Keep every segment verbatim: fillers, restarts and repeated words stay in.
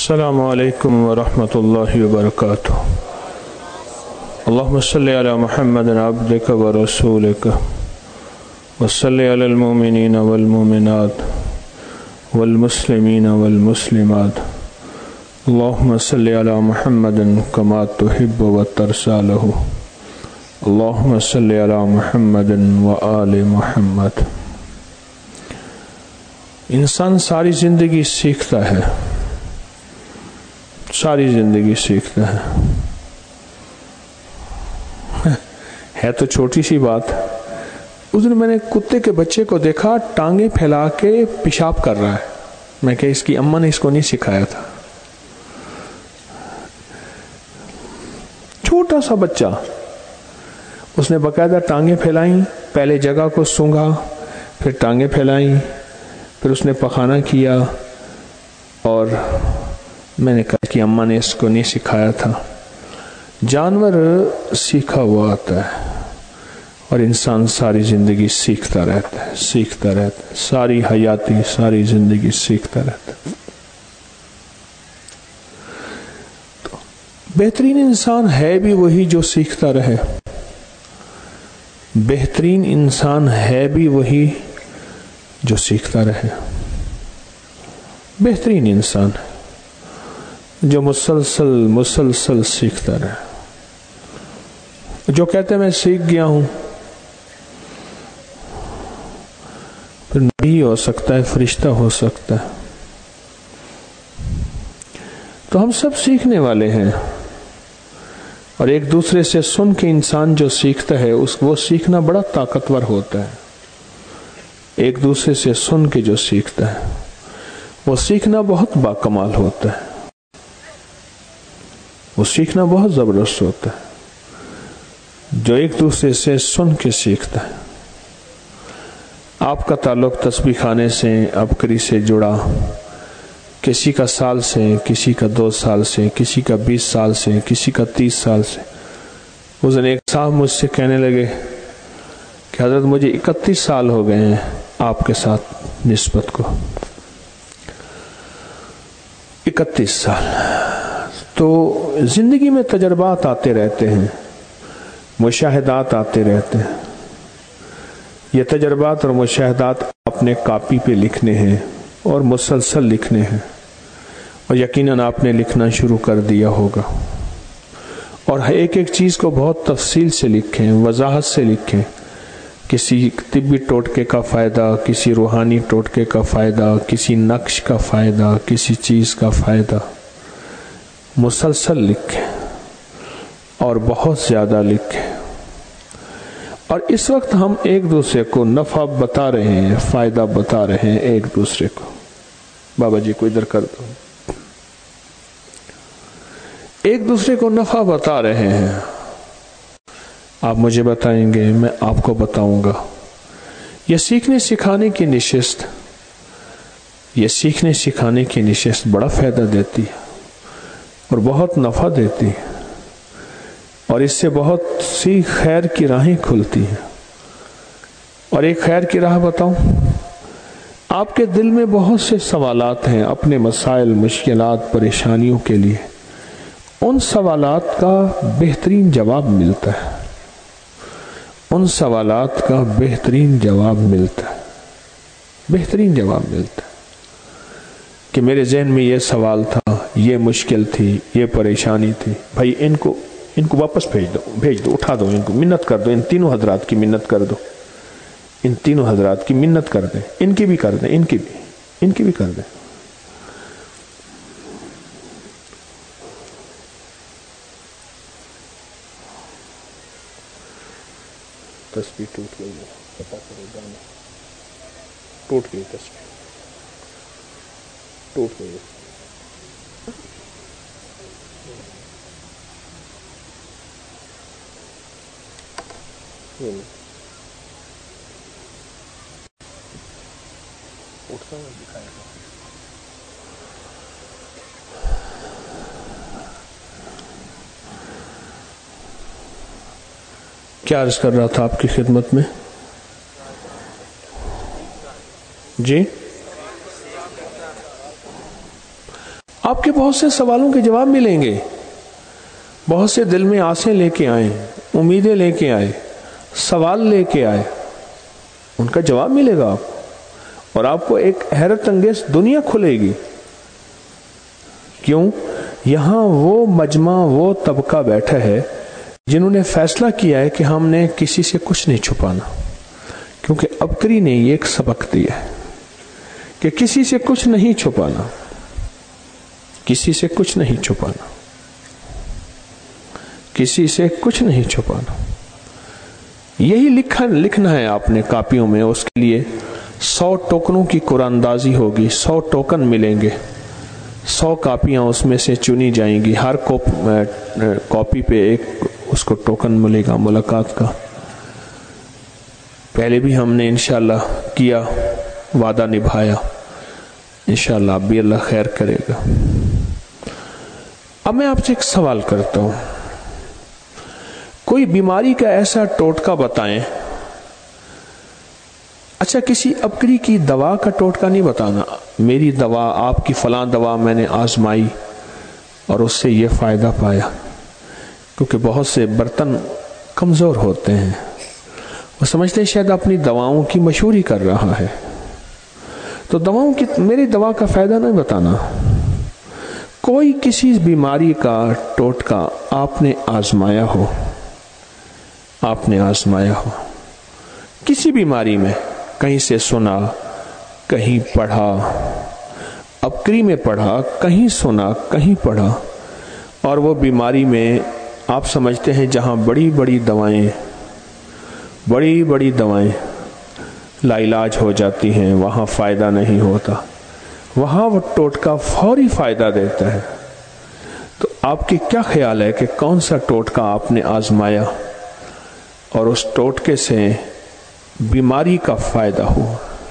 السلام علیکم ورحمۃ اللہ وبرکاتہ۔ اللہم صلی علی محمد عبدک ورسولک وصلی علی المؤمنین والمؤمنات والمسلمین والمسلمات۔ اللہم صلی علی محمد کما تحب وترضی لہ۔ اللہم صلی علی محمد وآل محمد۔ انسان ساری زندگی سیکھتا ہے، ساری زندگی سیکھتا ہے ہے تو چھوٹی سی بات۔ اس دن میں نے کتے کے بچے کو دیکھا، ٹانگیں پھیلا کے پیشاب کر رہا ہے۔ میں کہ اس کی اماں نے اس کو نہیں سکھایا تھا۔ چھوٹا سا بچہ، اس نے باقاعدہ ٹانگیں پھیلائیں، پہلے جگہ کو سونگھا، پھر ٹانگیں پھیلائیں، پھر اس نے پخانہ کیا، اور میں نے کہا کہ اماں نے اس کو نہیں سکھایا تھا۔ جانور سیکھا ہوا آتا ہے، اور انسان ساری زندگی سیکھتا رہتا ہے، سیکھتا رہتا ہے، ساری حیاتی ساری زندگی سیکھتا رہتا ہے۔ تو بہترین انسان ہے بھی وہی جو سیکھتا رہے، بہترین انسان ہے بھی وہی جو سیکھتا رہے۔ بہترین انسان ہے جو مسلسل مسلسل سیکھتا رہے، جو کہتے ہیں میں سیکھ گیا ہوں، پھر نبی ہو سکتا ہے، فرشتہ ہو سکتا ہے۔ تو ہم سب سیکھنے والے ہیں، اور ایک دوسرے سے سن کے انسان جو سیکھتا ہے اس وہ سیکھنا بڑا طاقتور ہوتا ہے۔ ایک دوسرے سے سن کے جو سیکھتا ہے وہ سیکھنا بہت باکمال ہوتا ہے، وہ سیکھنا بہت زبردست ہوتا ہے جو ایک دوسرے سے سن کے سیکھتا ہے۔ آپ کا تعلق تسبیح خانے سے، ابکری سے جڑا، کسی کا سال سے، کسی کا دو سال سے، کسی کا بیس سال سے، کسی کا تیس سال سے۔ اس دن ایک صاحب مجھ سے کہنے لگے کہ حضرت مجھے اکتیس سال ہو گئے ہیں آپ کے ساتھ نسبت کو، اکتیس سال۔ تو زندگی میں تجربات آتے رہتے ہیں، مشاہدات آتے رہتے ہیں۔ یہ تجربات اور مشاہدات آپ نے کاپی پہ لکھنے ہیں، اور مسلسل لکھنے ہیں، اور یقیناً آپ نے لکھنا شروع کر دیا ہوگا، اور ایک ایک چیز کو بہت تفصیل سے لکھیں، وضاحت سے لکھیں۔ کسی طبی ٹوٹکے کا فائدہ، کسی روحانی ٹوٹکے کا فائدہ، کسی نقش کا فائدہ، کسی چیز کا فائدہ، مسلسل لکھیں، اور بہت زیادہ لکھیں۔ اور اس وقت ہم ایک دوسرے کو نفع بتا رہے ہیں، فائدہ بتا رہے ہیں ایک دوسرے کو۔ بابا جی کو ادھر کر دو۔ ایک دوسرے کو نفع بتا رہے ہیں، آپ مجھے بتائیں گے، میں آپ کو بتاؤں گا۔ یہ سیکھنے سکھانے کی نشست، یہ سیکھنے سکھانے کی نشست بڑا فائدہ دیتی ہے، اور بہت نفع دیتی ہے، اور اس سے بہت سی خیر کی راہیں کھلتی ہیں۔ اور ایک خیر کی راہ بتاؤں، آپ کے دل میں بہت سے سوالات ہیں اپنے مسائل، مشکلات، پریشانیوں کے لیے۔ ان سوالات کا بہترین جواب ملتا ہے، ان سوالات کا بہترین جواب ملتا ہے، بہترین جواب ملتا ہے کہ میرے ذہن میں یہ سوال تھا، یہ مشکل تھی، یہ پریشانی تھی، بھائی ان کو ان کو واپس بھیج دو، بھیج دو، اٹھا دو، ان کو منت کر دو، ان تینوں حضرات کی منت کر دو، ان تینوں حضرات کی منت کر دیں، ان کی بھی کر دیں، ان کی بھی ان کی بھی کر دیں۔ تسبیح ٹوٹ گئی ہے، پتا کرو جانا، ٹوٹ گئی تسبیح، ٹوٹ گئی۔ اٹھتا ہوا دکھائے گا۔ کیا عرض کر رہا تھا آپ کی خدمت میں؟ جی آپ کے بہت سے سوالوں کے جواب ملیں گے. بہت سے دل میں آسیں لے کے آئے, امیدیں لے کے آئے, سوال لے کے آئے, ان کا جواب ملے گا آپ کو, اور آپ کو ایک حیرت انگیز دنیا کھلے گی. کیوں؟ یہاں وہ مجمع, وہ طبقہ بیٹھا ہے جنہوں نے فیصلہ کیا ہے کہ ہم نے کسی سے کچھ نہیں چھپانا, کیونکہ عبقری نے یہ ایک سبق دیا ہے کہ کسی سے کچھ نہیں چھپانا, کسی سے کچھ نہیں چھپانا, کسی سے کچھ نہیں چھپانا. یہی لکھا لکھنا ہے آپ نے کاپیوں میں. اس کے لیے سو ٹوکنوں کی قرآن اندازی ہوگی, سو ٹوکن ملیں گے, سو کاپیاں اس میں سے چنی جائیں گی. ہر کاپی پہ ایک اس کو ٹوکن ملے گا ملاقات کا. پہلے بھی ہم نے انشاءاللہ کیا, وعدہ نبھایا, انشاءاللہ اب بھی اللہ خیر کرے گا. اب میں آپ سے ایک سوال کرتا ہوں, کوئی بیماری کا ایسا ٹوٹکا بتائیں. اچھا, کسی عبقری کی دوا کا ٹوٹکا نہیں بتانا, میری دوا, آپ کی فلاں دوا میں نے آزمائی اور اس سے یہ فائدہ پایا. کیونکہ بہت سے برتن کمزور ہوتے ہیں, وہ سمجھتے ہیں شاید اپنی دواؤں کی مشہوری کر رہا ہے, تو دواؤں کی, میری دوا کا فائدہ نہیں بتانا. کوئی کسی بیماری کا ٹوٹکا آپ نے آزمایا ہو, آپ نے آزمایا ہو کسی بیماری میں, کہیں سے سنا, کہیں پڑھا, عبقری میں پڑھا, کہیں سنا, کہیں پڑھا, اور وہ بیماری میں آپ سمجھتے ہیں جہاں بڑی بڑی دوائیں بڑی بڑی دوائیں لا علاج ہو جاتی ہیں, وہاں فائدہ نہیں ہوتا, وہاں وہ ٹوٹکا فوری فائدہ دیتا ہے. تو آپ کی کیا خیال ہے کہ کون سا ٹوٹکا آپ نے آزمایا اور اس ٹوٹکے سے بیماری کا فائدہ ہو؟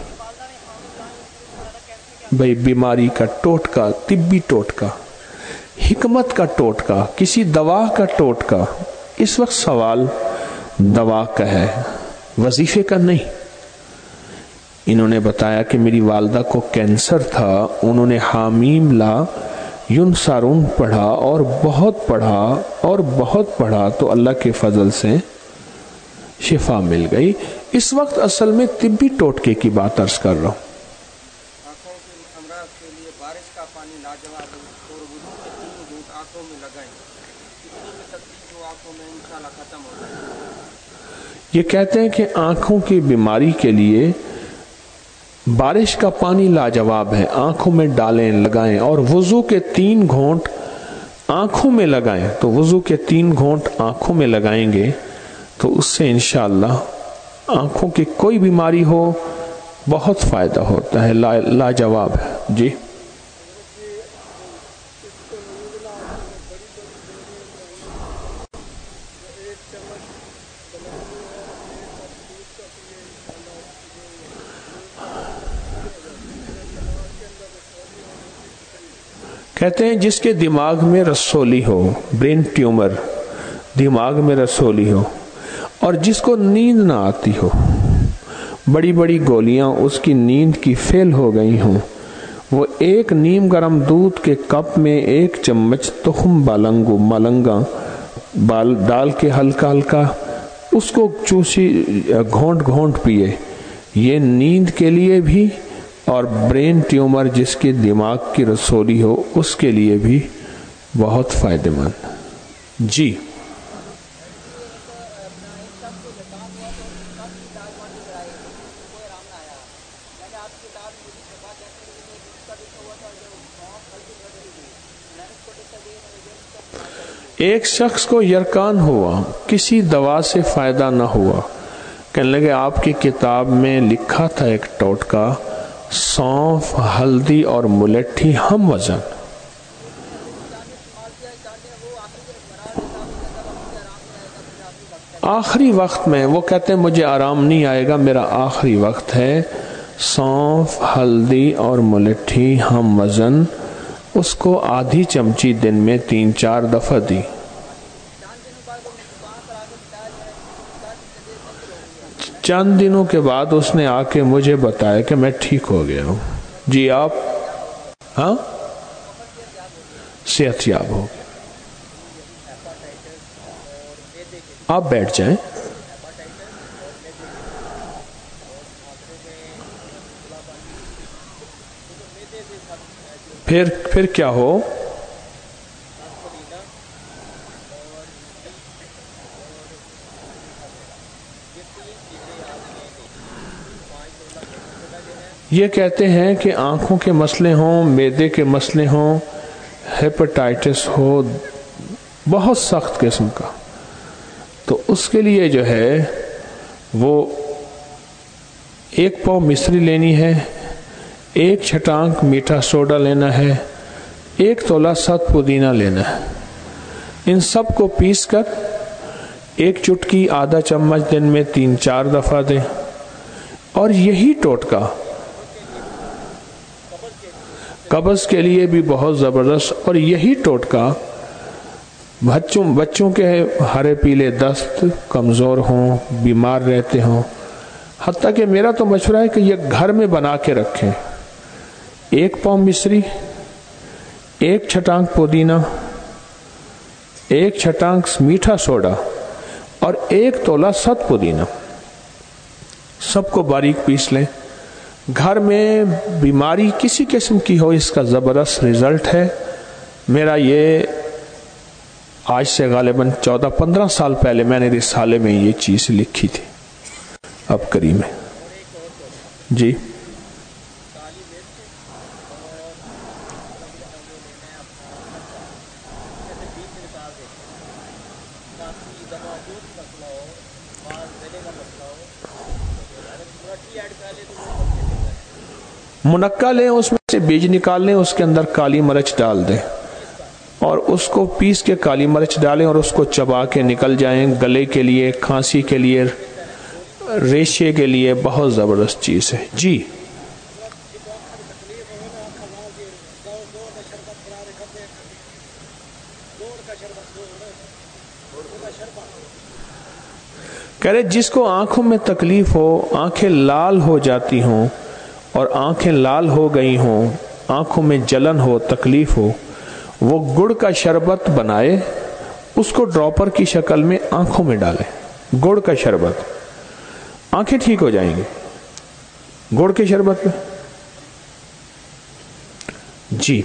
بھئی بیماری کا ٹوٹکا, طبی ٹوٹکا, حکمت کا ٹوٹکا, کسی دوا کا ٹوٹکا. اس وقت سوال دوا کا ہے, وظیفے کا نہیں. انہوں نے بتایا کہ میری والدہ کو کینسر تھا, انہوں نے حامیم لا ینصرون پڑھا اور بہت پڑھا اور بہت پڑھا, تو اللہ کے فضل سے شفا مل گئی. اس وقت اصل میں طبی ٹوٹکے کی بات عرض کر رہا ہوں. آنکھوں کے امراض کے لیے بارش کا پانی لاجواب ہے, اور وضو کے تین گھونٹ آنکھوں میں لگائیں, اتنی میں تکلیف جو آنکھوں میں انشاءاللہ ختم ہو جائے گی. یہ کہتے ہیں کہ آنکھوں کی بیماری کے لیے بارش کا پانی لاجواب ہے, آنکھوں میں ڈالیں, لگائیں, اور وضو کے تین گھونٹ آنکھوں میں لگائیں. تو وضو کے تین گھونٹ آنکھوں میں لگائیں گے تو اس سے انشاءاللہ آنکھوں کی کوئی بیماری ہو بہت فائدہ ہوتا ہے, لا لاجواب ہے. جی کہتے ہیں جس کے دماغ میں رسولی ہو, برین ٹیومر, دماغ میں رسولی ہو, اور جس کو نیند نہ آتی ہو, بڑی بڑی گولیاں اس کی نیند کی فیل ہو گئی ہوں, وہ ایک نیم گرم دودھ کے کپ میں ایک چمچ تخم بالنگو ملنگا بال ڈال کے ہلکا ہلکا اس کو چوسی گھونٹ گھونٹ پیے. یہ نیند کے لیے بھی اور برین ٹیومر جس کے دماغ کی رسولی ہو اس کے لیے بھی بہت فائدہ مند. جی ایک شخص کو یرکان ہوا, کسی دوا سے فائدہ نہ ہوا, کہنے لگے آپ کی کتاب میں لکھا تھا ایک ٹوٹکا, سونف, ہلدی اور ملٹھی ہم وزن. آخری وقت میں وہ کہتے ہیں مجھے آرام نہیں آئے گا, میرا آخری وقت ہے, سونف, ہلدی اور ملٹھی ہم وزن, اس کو آدھی چمچی دن میں تین چار دفعہ دی. چند دنوں کے بعد اس نے آ کے مجھے بتایا کہ میں ٹھیک ہو گیا ہوں. جی آپ, ہاں صحت یاب ہوگی. آپ بیٹھ جائیں. پھر پھر کیا ہو؟ یہ کہتے ہیں کہ آنکھوں کے مسئلے ہوں، معدے کے مسئلے ہوں، ہیپاٹائٹس ہو بہت سخت قسم کا، تو اس کے لیے جو ہے وہ ایک پاؤ مصری لینی ہے، ایک چھٹانک میٹھا سوڈا لینا ہے، ایک تولہ ست پودینہ لینا ہے. ان سب کو پیس کر ایک چٹکی آدھا چمچ دن میں تین چار دفعہ دیں. اور یہی ٹوٹکا قبض کے لیے بھی بہت زبردست، اور یہی ٹوٹکا بچوں بچوں کے ہرے پیلے دست، کمزور ہوں، بیمار رہتے ہوں، حتیٰ کہ میرا تو مشورہ ہے کہ یہ گھر میں بنا کے رکھیں. ایک پاؤں مصری، ایک چھٹانک پودینہ، ایک چھٹانک میٹھا سوڈا اور ایک تولہ ست پودینہ، سب کو باریک پیس لیں. گھر میں بیماری کسی قسم کی ہو، اس کا زبردست رزلٹ ہے. میرا یہ آج سے غالباً چودہ پندرہ سال پہلے میں نے رسالے میں یہ چیز لکھی تھی. اب کریم ہے جی. منقع لیں، اس میں سے بیج نکال لیں، اس کے اندر کالی مرچ ڈال دیں اور اس کو پیس کے کالی مرچ ڈالیں اور اس کو چبا کے نکل جائیں. گلے کے لیے، کھانسی کے لیے، ریشے کے لیے بہت زبردست چیز ہے جی. کہہ رہے جس کو آنکھوں میں تکلیف ہو، آنکھیں لال ہو جاتی ہوں اور آنکھیں لال ہو گئی ہوں، آنکھوں میں جلن ہو، تکلیف ہو، وہ گڑ کا شربت بنائے، اس کو ڈراپر کی شکل میں آنکھوں میں ڈالے. گڑ کا شربت، آنکھیں ٹھیک ہو جائیں گی گڑ کے شربت میں جی.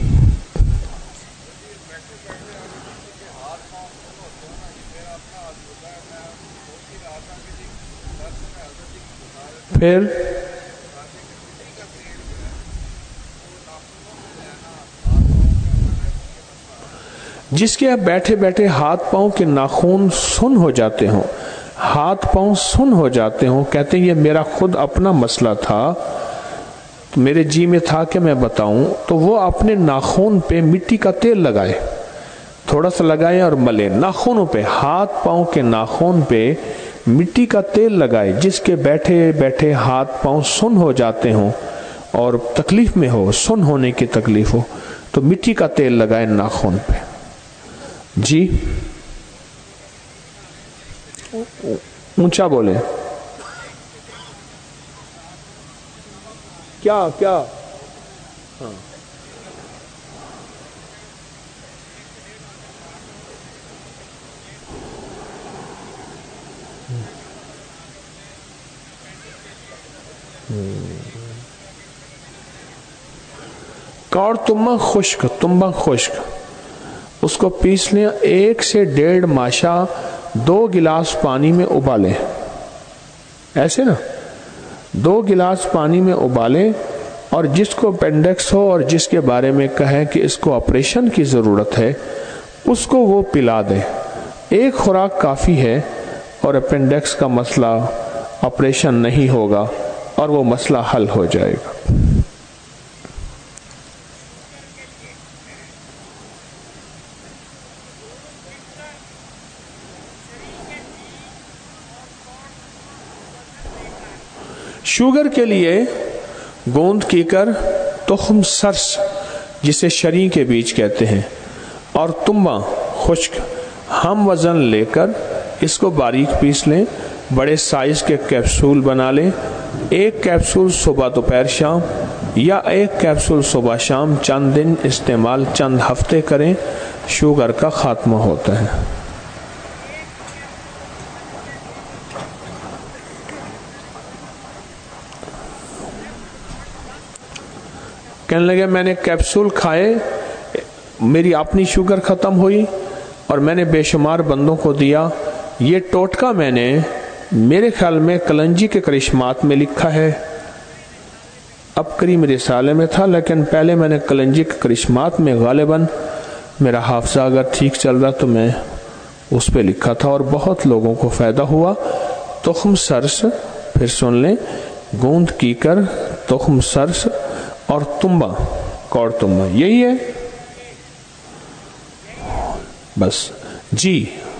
پھر جس کے آپ بیٹھے بیٹھے ہاتھ پاؤں کے ناخن سن ہو جاتے ہوں، ہاتھ پاؤں سن ہو جاتے ہوں، کہتے ہیں یہ میرا خود اپنا مسئلہ تھا، تو میرے جی میں تھا کہ میں بتاؤں، تو وہ اپنے ناخن پہ مٹی کا تیل لگائے، تھوڑا سا لگائے اور ملے ناخنوں پہ، ہاتھ پاؤں کے ناخن پہ مٹی کا تیل لگائے. جس کے بیٹھے بیٹھے ہاتھ پاؤں سن ہو جاتے ہوں اور تکلیف میں ہو، سن ہونے کی تکلیف ہو، تو مٹی کا تیل لگائے ناخن پہ جی. اونچا بولے کیا کیا ہاں. کاڑ تمبا خشک، تمبا خشک، اس کو پیس لیں، ایک سے ڈیڑھ ماشا دو گلاس پانی میں ابالیں، ایسے نا دو گلاس پانی میں ابالیں. اور جس کو اپینڈکس ہو اور جس کے بارے میں کہیں کہ اس کو آپریشن کی ضرورت ہے، اس کو وہ پلا دیں. ایک خوراک کافی ہے اور اپینڈکس کا مسئلہ آپریشن نہیں ہوگا اور وہ مسئلہ حل ہو جائے گا. شوگر کے لیے گوند کیکر، تخم سرس جسے شری کے بیج کہتے ہیں، اور تمبا خشک ہم وزن لے کر اس کو باریک پیس لیں، بڑے سائز کے کیپسول بنا لیں. ایک کیپسول صبح دوپہر شام، یا ایک کیپسول صبح شام چند دن استعمال چند ہفتے کریں، شوگر کا خاتمہ ہوتا ہے۔ کہنے لگے میں نے کیپسول کھائے، میری اپنی شوگر ختم ہوئی اور میں نے بے شمار بندوں کو دیا۔ یہ ٹوٹکا میں نے میرے خیال میں کلنجی کے کرشمات میں لکھا ہے، اب کریم رسالے میں تھا، لیکن پہلے میں نے کلنجی کے کرشمات میں غالباً میرا حافظہ اگر ٹھیک چل رہا تو میں اس پہ لکھا تھا، اور بہت لوگوں کو فائدہ ہوا۔ تخم سرس، پھر سن لیں، گوند کیکر، تخم سرس اور تمبا، کوڑ تمبا، یہی ہے بس جی۔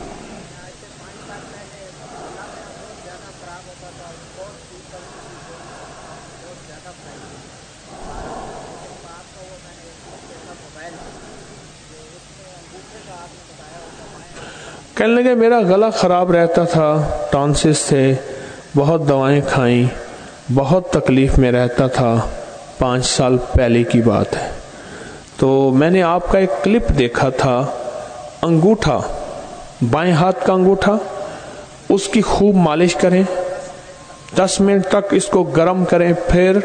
کہنے لگے میرا گلا خراب رہتا تھا، ٹانسس تھے، بہت دوائیں کھائیں، بہت تکلیف میں رہتا تھا، پانچ سال پہلے کی بات ہے۔ تو میں نے آپ کا ایک کلپ دیکھا تھا، انگوٹھا، بائیں ہاتھ کا انگوٹھا، اس کی خوب مالش کریں، دس منٹ تک اس کو گرم کریں، پھر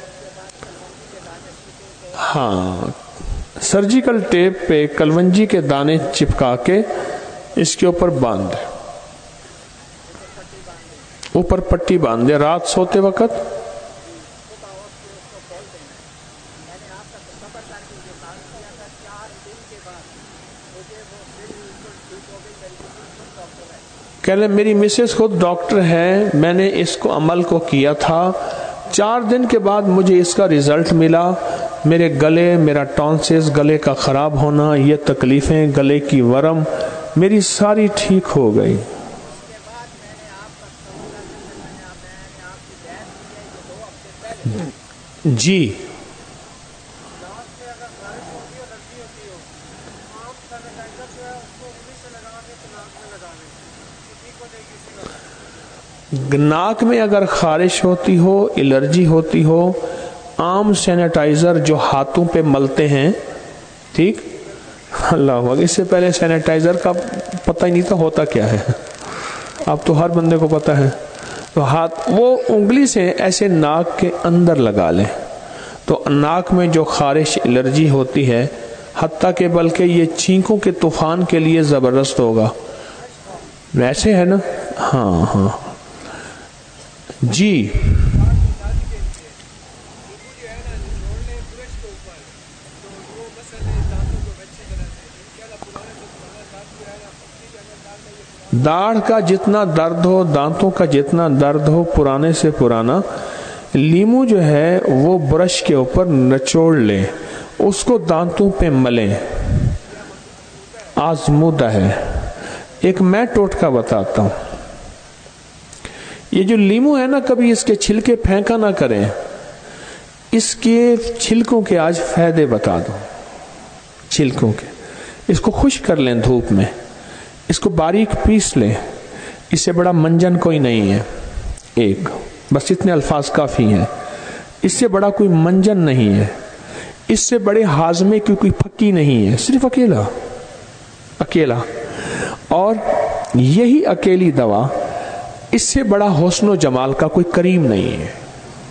ہاں سرجیکل ٹیپ پہ کلونجی کے دانے چپکا کے اس کے اوپر باندھ دیں، اوپر پٹی باندھ دیں رات سوتے وقت۔ کہنے میری مسز خود ڈاکٹر ہے، میں نے اس کو عمل کو کیا تھا، چار دن کے بعد مجھے اس کا ریزلٹ ملا، میرے گلے، میرا ٹانسس، گلے کا خراب ہونا، یہ تکلیفیں، گلے کی ورم میری ساری ٹھیک ہو گئی۔ جی ناک میں اگر خارش ہوتی ہو، الرجی ہوتی ہو، عام سینیٹائزر جو ہاتھوں پہ ملتے ہیں، ٹھیک، اللہ اکبر، اس سے پہلے سینیٹائزر کا پتہ ہی نہیں تھا ہوتا کیا ہے، اب تو ہر بندے کو پتہ ہے۔ تو ہاتھ وہ انگلی سے ایسے ناک کے اندر لگا لیں، تو ناک میں جو خارش، الرجی ہوتی ہے، حتیٰ کہ بلکہ یہ چھینکوں کے طوفان کے لیے زبردست ہوگا، ویسے ہے نا، ہاں ہاں جی۔ داڑھ کا جتنا درد ہو، دانتوں کا جتنا درد ہو، پرانے سے پرانا لیمو جو ہے وہ برش کے اوپر نچوڑ لیں، اس کو دانتوں پہ ملیں، آزمودہ ہے۔ ایک میں ٹوٹکا بتاتا ہوں، یہ جو لیمو ہے نا، کبھی اس کے چھلکے پھینکا نہ کریں، اس کے چھلکوں کے آج فائدے بتا دو۔ چھلکوں کے اس کو خشک کر لیں دھوپ میں، اس کو باریک پیس لیں، اس سے بڑا منجن کوئی نہیں ہے، ایک بس اتنے الفاظ کافی ہیں، اس سے بڑا کوئی منجن نہیں ہے، اس سے بڑے ہاضمے کی کوئی پھکی نہیں ہے، صرف اکیلا اکیلا اور یہی اکیلی دوا، اس سے بڑا حسن و جمال کا کوئی کریم نہیں ہے،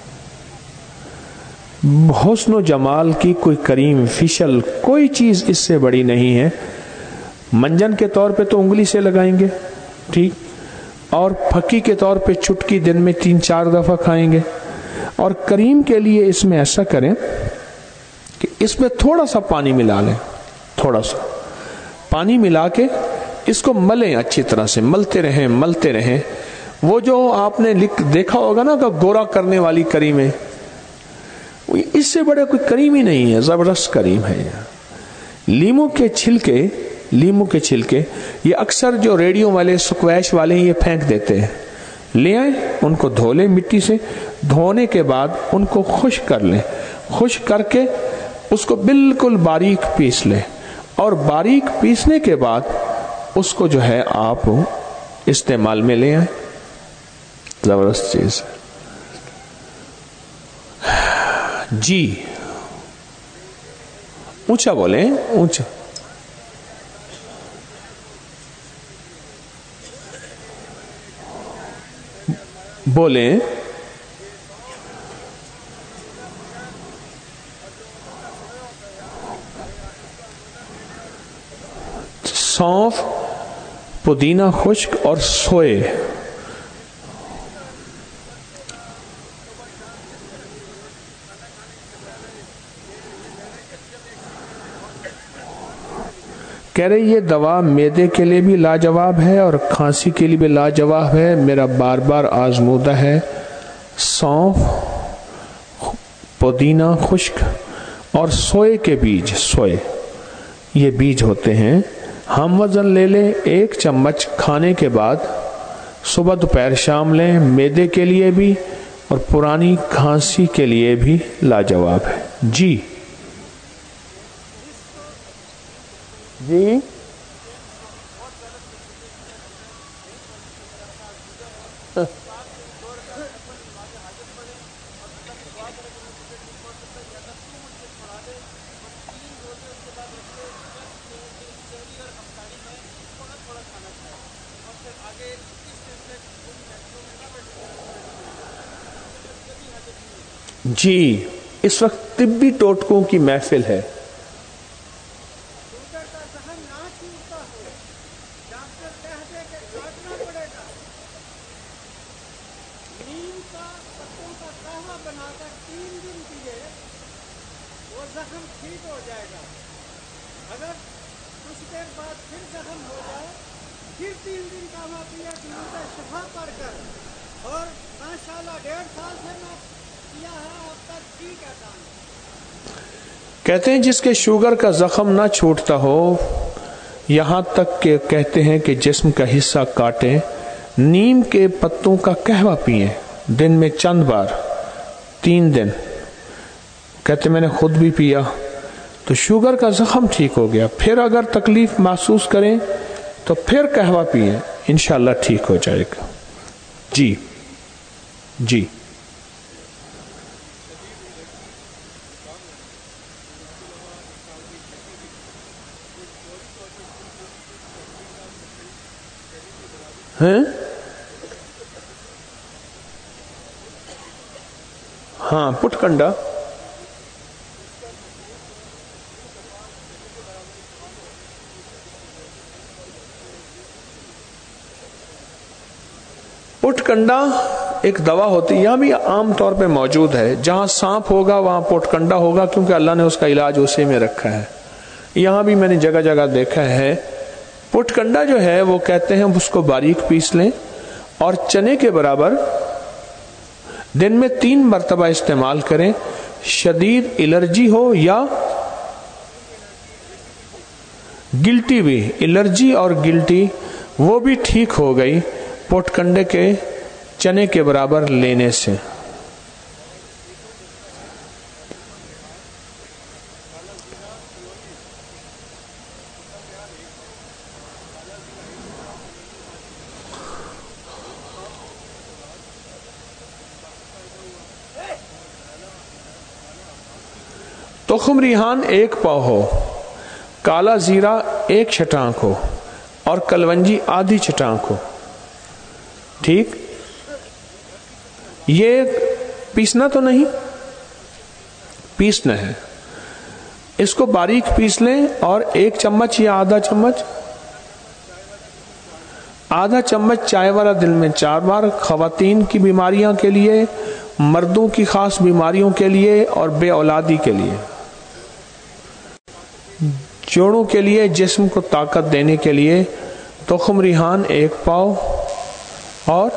حسن و جمال کی کوئی کریم فیشل کوئی چیز اس سے بڑی نہیں ہے۔ منجن کے طور پہ تو انگلی سے لگائیں گے، ٹھیک، اور پھکی کے طور پہ چٹکی دن میں تین چار دفعہ کھائیں گے، اور کریم کے لیے اس میں ایسا کریں کہ اس میں تھوڑا سا پانی ملا لیں، تھوڑا سا پانی ملا کے اس کو ملیں، اچھی طرح سے ملتے رہیں ملتے رہیں۔ وہ جو آپ نے لکھ دیکھا ہوگا نا کہ گورا کرنے والی کریم ہے، اس سے بڑے کوئی کریم ہی نہیں ہے، زبردست کریم ہے یہ۔ لیمو کے چھلکے لیمو کے چھلکے یہ اکثر جو ریڈیو والے، سکویش والے یہ پھینک دیتے ہیں، لے آئیں، ان کو دھو لیں مٹی سے، دھونے کے بعد ان کو خشک کر لیں، خشک کر کے اس کو بالکل باریک پیس لیں، اور باریک پیسنے کے بعد اس کو جو ہے آپ استعمال میں لے آئیں، زبردست چیز۔ جی اونچا بولیں، اونچا. بولیں. سونف، پودینہ خشک اور سوئے. کہہ رہے یہ دوا معدے کے لیے بھی لاجواب ہے اور کھانسی کے لیے بھی لاجواب ہے، میرا بار بار آزمودہ ہے. سونف، پودینہ خشک اور سوئے کے بیج، سوئے یہ بیج ہوتے ہیں. ہم وزن لے لیں ایک چمچ کھانے کے بعد، صبح دوپہر شام لیں، معدے کے لیے بھی اور پرانی کھانسی کے لیے بھی لاجواب ہے. جی جی جی اس وقت طبی ٹوٹکوں کی محفل ہے. کہتے ہیں جس کے شوگر کا زخم نہ چھوٹتا ہو، یہاں تک کہ کہتے ہیں کہ جسم کا حصہ کاٹیں، نیم کے پتوں کا قہوہ پئیں دن میں چند بار، تین دن. کہتے میں نے خود بھی پیا تو شوگر کا زخم ٹھیک ہو گیا. پھر اگر تکلیف محسوس کریں تو پھر قہوہ پئیں، انشاءاللہ ٹھیک ہو جائے گا. جی جی ہیں ہاں پٹ کنڈا. پٹ کنڈا ایک دوا ہوتی ہے، یہاں بھی عام طور پہ موجود ہے. جہاں سانپ ہوگا وہاں پٹ کنڈا ہوگا، کیونکہ اللہ نے اس کا علاج اسی میں رکھا ہے. یہاں بھی میں نے جگہ جگہ دیکھا ہے. پٹ کنڈا جو ہے وہ کہتے ہیں اس کو باریک پیس لیں اور چنے کے برابر دن میں تین مرتبہ استعمال کریں. شدید الرجی ہو یا گلٹی بھی، الرجی اور گلٹی وہ بھی ٹھیک ہو گئی پٹ کنڈے کے چنے کے برابر لینے سے. تخم ریحان ایک پاؤ ہو، کالا زیرہ ایک چھٹانک ہو اور کلونجی آدھی چھٹانک ہو. ٹھیک، یہ پیسنا تو نہیں، پیسنا ہے. اس کو باریک پیس لیں اور ایک چمچ یا آدھا چمچ آدھا چمچ چائے والا دن میں چار بار، خواتین کی بیماریاں کے لیے، مردوں کی خاص بیماریوں کے لیے اور بے اولادی کے لیے، جوڑوں کے لیے، جسم کو طاقت دینے کے لیے. تخم ریحان ایک پاؤ اور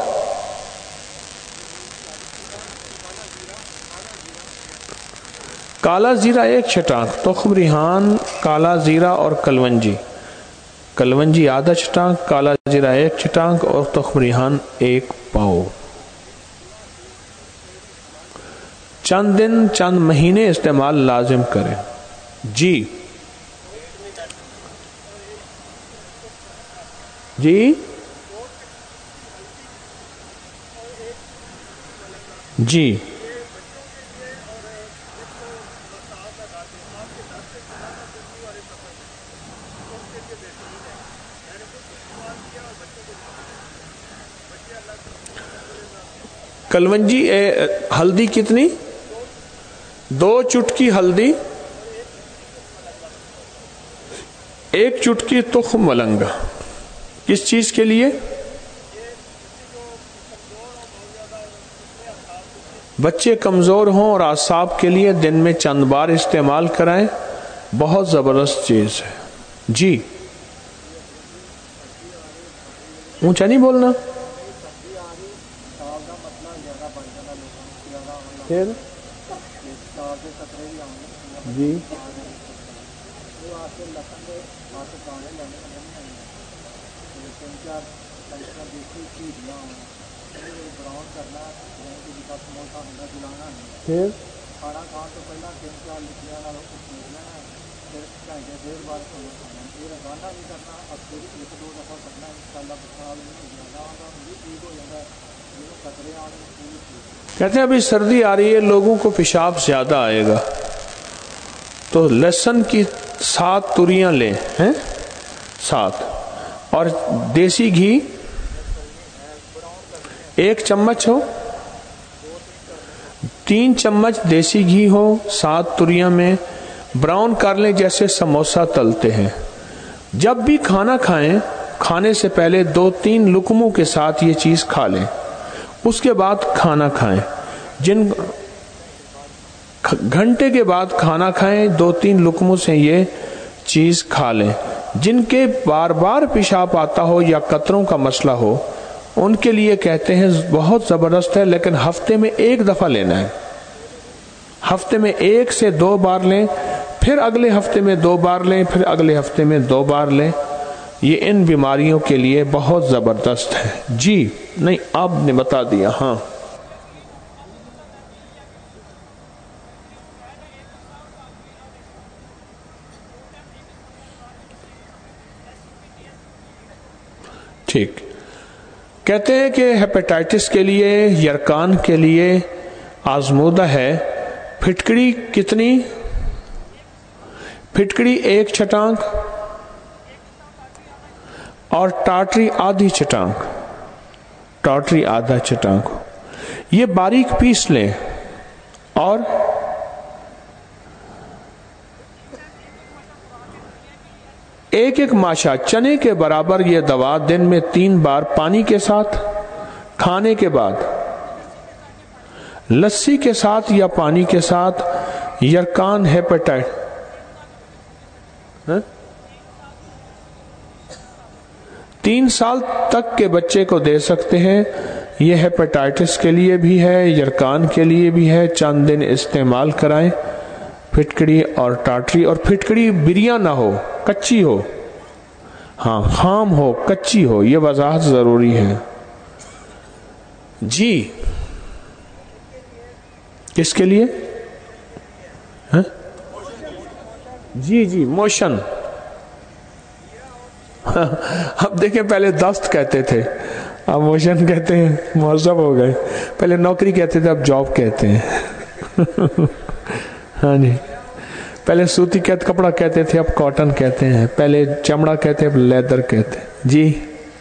کالا زیرہ ایک چھٹانک. تخم ریحان، کالا زیرہ اور کلونجی، کلونجی آدھا چھٹانک، کالا زیرہ ایک چھٹانک اور تخم ریحان ایک پاؤ. چند دن چند مہینے استعمال لازم کریں. جی جی جی کلونجی ہلدی کتنی؟ دو چٹکی ہلدی، ایک چٹکی تخم ملنگا. کس چیز کے لیے؟ بچے کمزور ہوں اور اعصاب کے لیے دن میں چند بار استعمال کرائیں. بہت زبردست چیز ہے. جی اونچا نہیں بولنا. پھر جی پھر کھانا کھان تو پہلا تین چار لکڑیاں پھر گھنٹے ڈیڑھ بار پھر روزانہ بھی کرنا اور پھر ایک دو دفعہ کرنا انشاءاللہ بخار بھی ٹھیک ہو جاتا ہے. خطرے آنے کہتے ہیں ابھی سردی آ رہی ہے، لوگوں کو پیشاب زیادہ آئے گا تو لہسن کی سات توریاں لیں ہیں، سات، اور دیسی گھی ایک چمچ ہو، تین چمچ دیسی گھی ہو سات توریاں میں، براؤن کر لیں جیسے سموسہ تلتے ہیں. جب بھی کھانا کھائیں کھانے سے پہلے دو تین لقموں کے ساتھ یہ چیز کھا لیں، اس کے بعد کھانا کھائیں. جن گھنٹے کے بعد کھانا کھائیں دو تین لقموں سے یہ چیز کھا لیں. جن کے بار بار پیشاب آتا ہو یا قطروں کا مسئلہ ہو ان کے لیے کہتے ہیں بہت زبردست ہے، لیکن ہفتے میں ایک دفعہ لینا ہے. ہفتے میں ایک سے دو بار لیں، پھر اگلے ہفتے میں دو بار لیں، پھر اگلے ہفتے میں دو بار لیں. یہ ان بیماریوں کے لیے بہت زبردست ہے. جی نہیں آپ نے بتا دیا. ہاں ٹھیک. کہتے ہیں کہ ہیپیٹائٹس کے لیے یرکان کے لیے آزمودہ ہے. پھٹکڑی کتنی؟ پھٹکڑی ایک چٹانک اور ٹاٹری آدھی چٹانک. ٹاٹری آدھا چٹانک. یہ باریک پیس لیں اور ایک ایک ماشا چنے کے برابر یہ دوا دن میں تین بار پانی کے ساتھ، کھانے کے بعد، لسی کے ساتھ یا پانی کے ساتھ. یرکان ہیپیٹائٹ تین سال تک کے بچے کو دے سکتے ہیں. یہ ہیپیٹائٹس کے لیے بھی ہے، یرکان کے لیے بھی ہے. چند دن استعمال کرائیں. پھٹکڑی اور ٹاٹری، اور پھٹکڑی بریاں نہ ہو، کچی ہو. ہاں خام ہو، کچی ہو، یہ وضاحت ضروری ہے. جی کس کے لیے؟ جی جی موشن. اب دیکھیں پہلے دست کہتے تھے، اب موشن کہتے ہیں. مہذب ہو گئے. پہلے نوکری کہتے تھے اب جاب کہتے ہیں. ہاں جی پہلے سوتی کہتے کپڑا کہتے تھے اب کاٹن کہتے ہیں. پہلے چمڑا کہتے اب لیدر کہتے ہیں. جی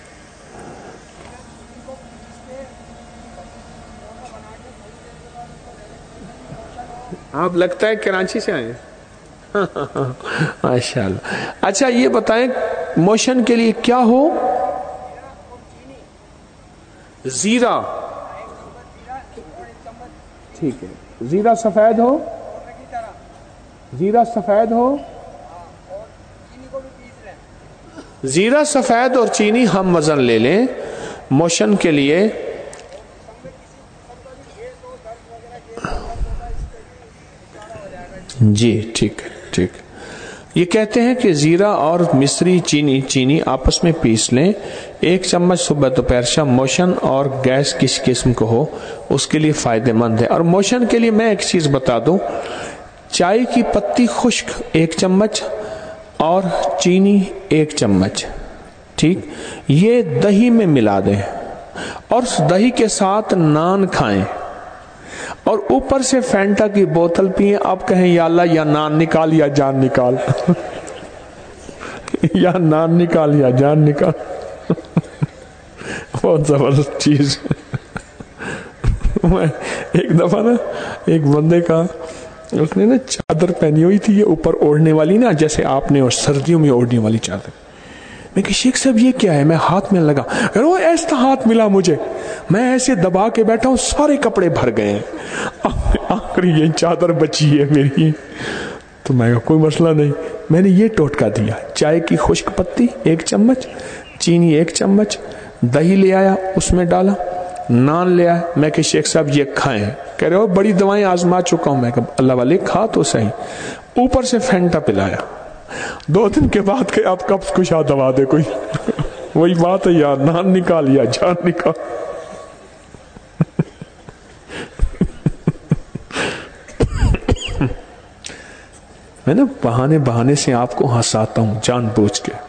آپ لگتا ہے کراچی سے آئے ماشاء اللہ. اچھا یہ بتائیں موشن کے لیے کیا ہو؟ زیرہ. ٹھیک ہے. زیرہ سفید ہو، زیرہ سفید ہو، زیرہ سفید اور چینی ہم وزن لے لیں موشن کے لیے. جی ٹھیک ہے ٹھیک. یہ کہتے ہیں کہ زیرہ اور مصری چینی چینی آپس میں پیس لیں. ایک چمچ صبح دوپہر شام. موشن اور گیس کس قسم کو ہو اس کے لیے فائدہ مند ہے. اور موشن کے لیے میں ایک چیز بتا دوں، چائے کی پتی خشک ایک چمچ اور چینی ایک چمچ، ٹھیک، یہ دہی میں ملا دیں اور دہی کے ساتھ نان کھائیں اور اوپر سے فینٹا کی بوتل پئیں. آپ کہیں یا اللہ یا نان نکال یا جان نکال. یا نان نکال یا جان نکال. بہت زبردست چیز. میں ایک دفعہ نا ایک بندے کا اس نے نا چادر پہنی ہوئی تھی، یہ اوپر اوڑھنے والی نا جیسے آپ نے اور سردیوں میں اوڑھنے والی چادر. میں کہ شیخ صاحب یہ کیا ہے؟ میں ہاتھ میں لگا، وہ ایسا ہاتھ ملا مجھے، میں ایسے دبا کے بیٹھا ہوں، سارے کپڑے بھر گئے ہیں، آخری یہ چادر بچی ہے میری. تو میں کہا کوئی مسئلہ نہیں. میں نے یہ ٹوٹکا دیا، چائے کی خشک پتی ایک چمچ، چینی ایک چمچ، دہی لے آیا اس میں ڈالا، نان لے آیا. میں کہ شیخ صاحب یہ کھائیں. کہہ رہے ہو بڑی دوائیں آزما چکا ہوں. میں کہ اللہ والے کھا تو صحیح. اوپر سے فینٹا پلایا. دو دن کے بعد کہ اب کب کشا دوا دے کوئی. وہی بات ہے یار، نان نکال یا جان نکال. میں نا بہانے بہانے سے آپ کو ہنساتا ہوں جان بوجھ کے.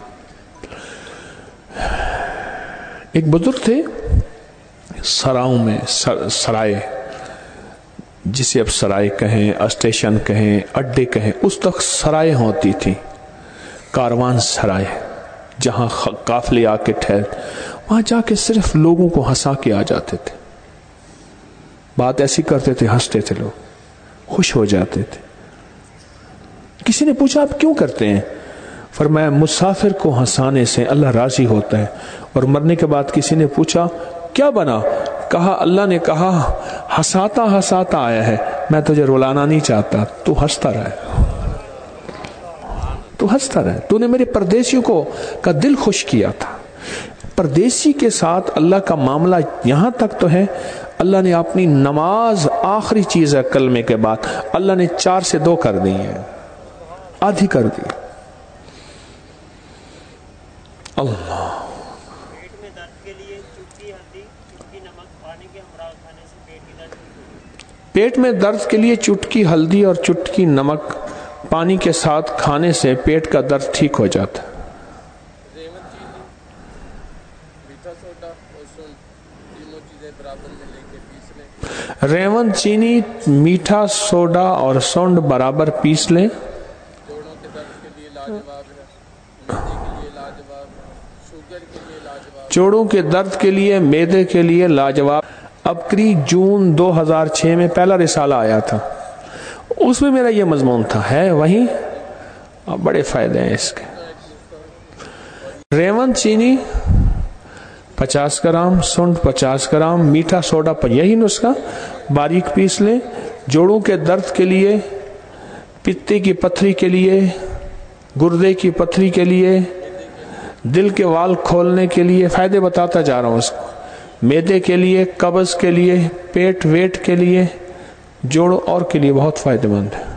ایک بزرگ تھے سراؤں میں، سر, سرائے جسے اب سرائے کہیں، اسٹیشن کہیں، اڈے کہیں، اس تک سرائے ہوتی تھی، کاروان سرائے، جہاں قافلے آ کے ٹھہر، وہاں جا کے صرف لوگوں کو ہنسا کے آ جاتے تھے. بات ایسی کرتے تھے، ہنستے تھے لوگ، خوش ہو جاتے تھے. کسی نے پوچھا آپ کیوں کرتے ہیں؟ فرمایا مسافر کو ہنسانے سے اللہ راضی ہوتا ہے. اور مرنے کے بعد کسی نے پوچھا کیا بنا؟ کہا اللہ نے کہا ہنساتا ہنساتا آیا ہے، میں تجھے رلانا نہیں چاہتا، تو ہنستا رہے، تو ہنستا رہے. تو نے میرے پردیسیوں کو کا دل خوش کیا تھا. پردیسی کے ساتھ اللہ کا معاملہ یہاں تک تو ہے، اللہ نے اپنی نماز آخری چیز ہے کلمے کے بعد، اللہ نے چار سے دو کر دی ہے، آدھی کر دی. اللہ پیٹ میں درد کے لیے چٹکی ہلدی چٹکی نمک پانی کے ہمراہ کھانے سے پیٹ کی درد ٹھیک ہوتی ہے. پیٹ میں درد کے لیے چٹکی ہلدی اور چٹکی نمک پانی کے ساتھ کھانے سے پیٹ کا درد ٹھیک ہو جاتا ہے. ریون چینی میٹھا سوڈا اور سونڈ برابر پیس لیں. جوڑوں کے درد کے لیے، معدے کے لیے لاجواب. ابکری جون دو ہزار چھ میں پہلا رسالہ آیا تھا، اس میں میرا یہ مضمون تھا، ہے وہیں، بڑے فائدے ہیں اس کے. ریون چینی پچاس گرام، سونڈ پچاس گرام، میٹھا سوڈا، یہی نسخہ باریک پیس لیں. جوڑوں کے درد کے لیے، پتے کی پتھری کے لیے، گردے کی پتھری کے لیے، دل کے وال کھولنے کے لیے، فائدے بتاتا جا رہا ہوں اس کو، معدے کے لیے، قبض کے لیے، پیٹ ویٹ کے لیے، جوڑوں اور کے لیے بہت فائدہ مند ہے.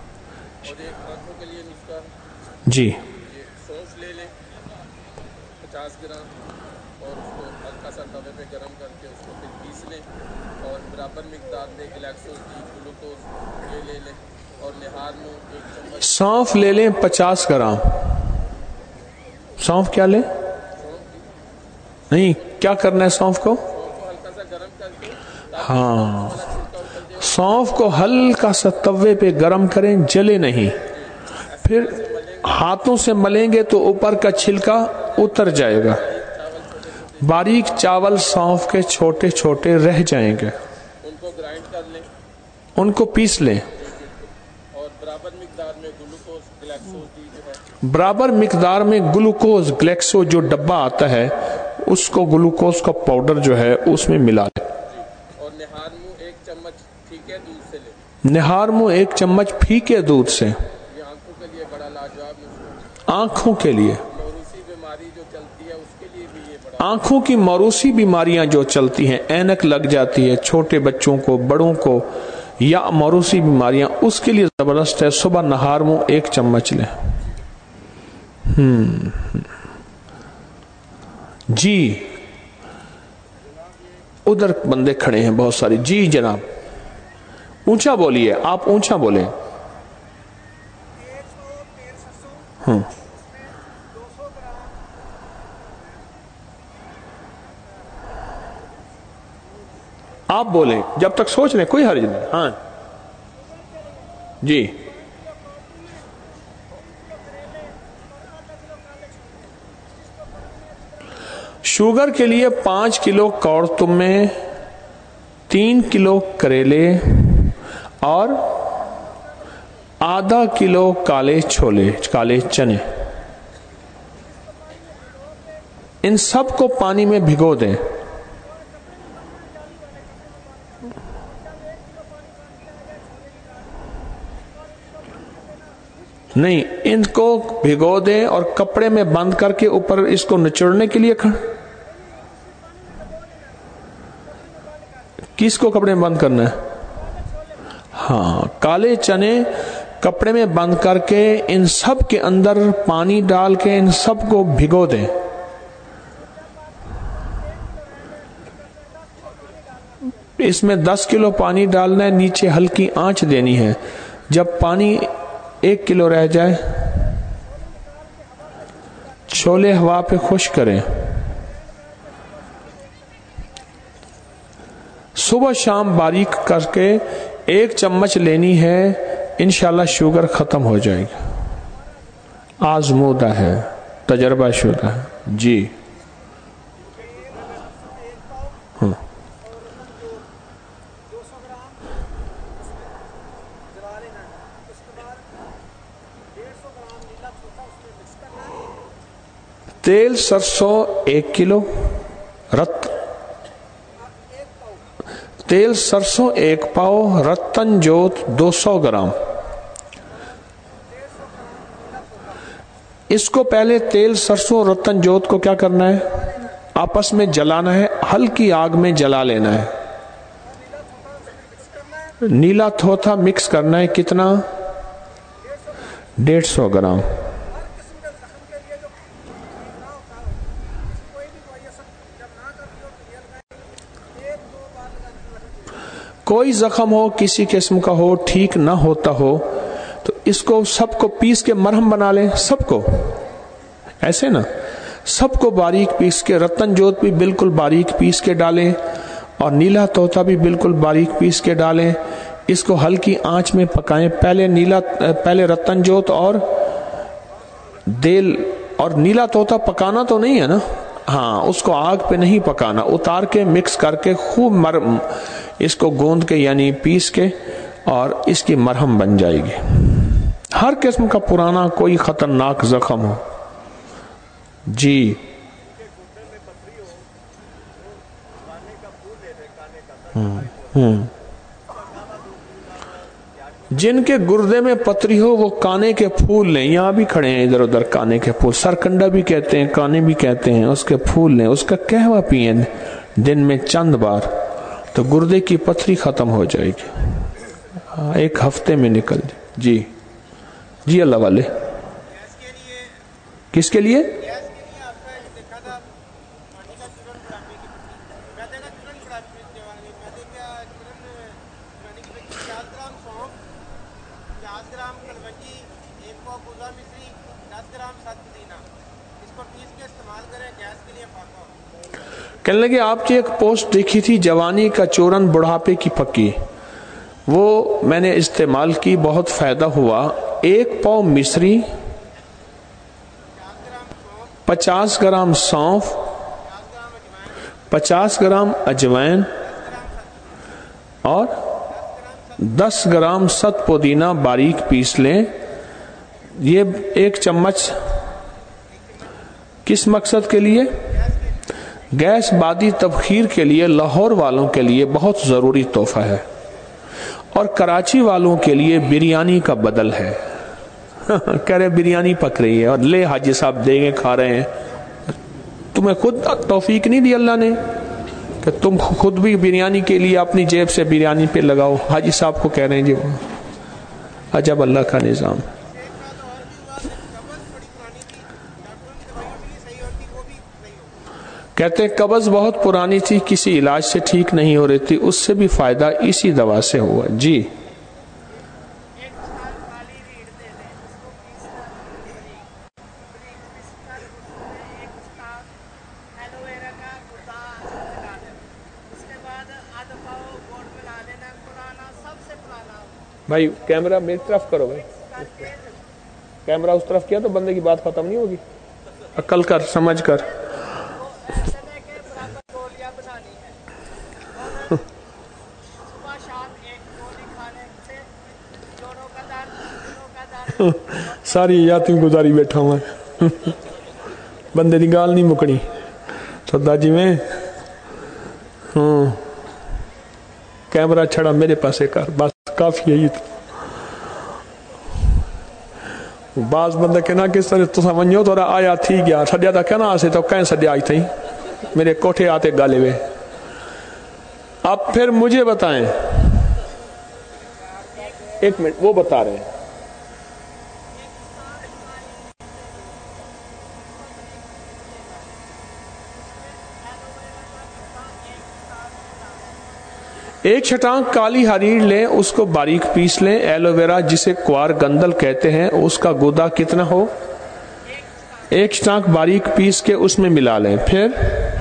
جی سونف لے لیں پچاس گرام. سونف کیا لیں؟ نہیں، کیا کرنا ہے سونف کو؟ ہاں، سونف کو ہلکا سا توے پہ گرم کریں، جلے نہیں. پھر ہاتھوں سے ملیں گے تو اوپر کا چھلکا اتر جائے گا. باریک چاول سونف کے چھوٹے چھوٹے رہ جائیں گے، ان کو پیس لیں. برابر مقدار میں گلوکوز گلیکسو جو ڈبہ آتا ہے، اس کو گلوکوز کا پاؤڈر جو ہے اس میں ملا لیں. اور نہار منہ ایک چمچ پھیکے دودھ سے لیں. نہار منہ ایک چمچ پھیکے دودھ سے. یہ آنکھوں کے لیے بڑا لاجواب نسخہ. آنکھوں کے لیے، موروثی بیماری جو چلتی ہے اس کے لیے بھی یہ بڑا. آنکھوں کی موروثی بیماریاں جو چلتی ہیں، اینک لگ جاتی ہے چھوٹے بچوں کو، بڑوں کو، یا موروثی بیماریاں، اس کے لیے زبردست ہے. صبح نہار منہ ایک چمچ لیں. ہم جی ادھر بندے کھڑے ہیں بہت سارے. جی جناب، اونچا بولیے، آپ اونچا بولیں. ہاں آپ بولیں جب تک سوچ رہے، کوئی حرج نہیں. ہاں جی شوگر کے لیے پانچ کلو کوڑ تم میں، تین کلو کریلے اور آدھا کلو کالے چھولے کالے چنے، ان سب کو پانی میں بھگو دیں۔ نہیں، ان کو بھگو دیں اور کپڑے میں بند کر کے اوپر اس کو نچوڑنے کے لیے کھڑ کس کو کپڑے میں بند کرنا ہے؟ ہاں، کالے چنے کپڑے میں بند کر کے ان سب کے اندر پانی ڈال کے ان سب کو بھگو دیں۔ اس میں دس کلو پانی ڈالنا ہے، نیچے ہلکی آنچ دینی ہے۔ جب پانی ایک کلو رہ جائے چھولے ہوا پہ خشک کریں۔ صبح شام باریک کر کے ایک چمچ لینی ہے، انشاءاللہ شوگر ختم ہو جائے گی۔ آزمودہ ہے، تجربہ شدہ ہے جی۔ ہاں تیل سرسوں ایک کلو، رت تیل سرسوں ایک پاؤ، رتن جوت دو سو گرام۔ اس کو پہلے تیل سرسوں رتن جوت کو کیا کرنا ہے؟ آپس میں جلانا ہے، ہلکی آگ میں جلا لینا ہے۔ نیلا تھوتھا مکس کرنا ہے، کتنا؟ ڈیڑھ سو گرام۔ کوئی زخم ہو، کسی قسم کا ہو، ٹھیک نہ ہوتا ہو تو اس کو سب کو پیس کے مرہم بنا لیں، سب کو ایسے نا، سب کو باریک پیس کے، رتن جوت بھی بالکل باریک پیس کے ڈالیں اور نیلا طوطا بھی بالکل باریک پیس کے ڈالیں۔ اس کو ہلکی آنچ میں پکائیں، پہلے نیلا پہلے رتن جوت اور دیل اور نیلا طوطا پکانا تو نہیں ہے نا، ہاں اس کو آگ پہ نہیں پکانا، اتار کے مکس کر کے خوب مرم اس کو گوند کے یعنی پیس کے اور اس کی مرہم بن جائے گی۔ ہر قسم کا پرانا کوئی خطرناک زخم ہو جی۔ ہم جن کے گردے میں پتری ہو وہ کانے کے پھول لیں، یہاں بھی کھڑے ہیں ادھر ادھر کانے کے پھول، سرکنڈا بھی کہتے ہیں، کانے بھی کہتے ہیں، اس کے پھول لیں، اس کا قہوہ پئیں دن میں چند بار تو گردے کی پتھری ختم ہو جائے گی، ایک ہفتے میں نکل جائے جی جی۔ اللہ والے کس کے لیے؟ کہنے لگے آپ کی ایک پوسٹ دیکھی تھی، جوانی کا چورن بڑھاپے کی پکی، وہ میں نے استعمال کی، بہت فائدہ ہوا۔ ایک پاؤ مصری، پچاس گرام سونف، پچاس گرام اجوائن اور دس گرام ست پودینہ باریک پیس لیں۔ یہ ایک چمچ کس مقصد کے لیے؟ گیس بادی تبخیر کے لیے، لاہور والوں کے لیے بہت ضروری تحفہ ہے اور کراچی والوں کے لیے بریانی کا بدل ہے۔ کہہ رہے بریانی پک رہی ہے اور لے حاجی صاحب دیں گے، کھا رہے ہیں۔ تمہیں خود توفیق نہیں دی اللہ نے کہ تم خود بھی بریانی کے لیے اپنی جیب سے بریانی پہ لگاؤ؟ حاجی صاحب کو کہہ رہے ہیں جی، وہ عجب اللہ کا نظام۔ کہتے ہیں قبض بہت پرانی تھی، کسی علاج سے ٹھیک نہیں ہو رہی تھی، اس سے بھی فائدہ اسی دوا سے ہوا جی۔ بھائی کیمرہ میری طرف کرو، بھائی کیمرہ اس طرف کیا تو بندے کی بات ختم نہیں ہوگی۔ عقل کر، سمجھ کر، गोलियां बनानी है और सुबह शाम एक गोली खाने से जोड़ों का दर्द घुटनों का दर्द सारी याती गुजारी बैठा हुआ बंदे की गाल नहीं मुकनी सदा जी में हाँ कैमरा छड़ा मेरे पासे कर बस काफी है तो बाज बंदा कहना किस तरह तुसा वञो थोड़ा आया थी गया सद्या था कहना आसे तो कहीं सद्या आई थी मेरे कोठे आते गाले हुए। अब फिर मुझे बताएं, एक मिनट वो बता रहे हैं एक छटांग काली हरीर लें, उसको बारीक पीस लें। एलोवेरा जिसे क्वार गंदल कहते हैं उसका गुदा कितना हो, एक छटांग बारीक पीस के उसमें मिला लें। फिर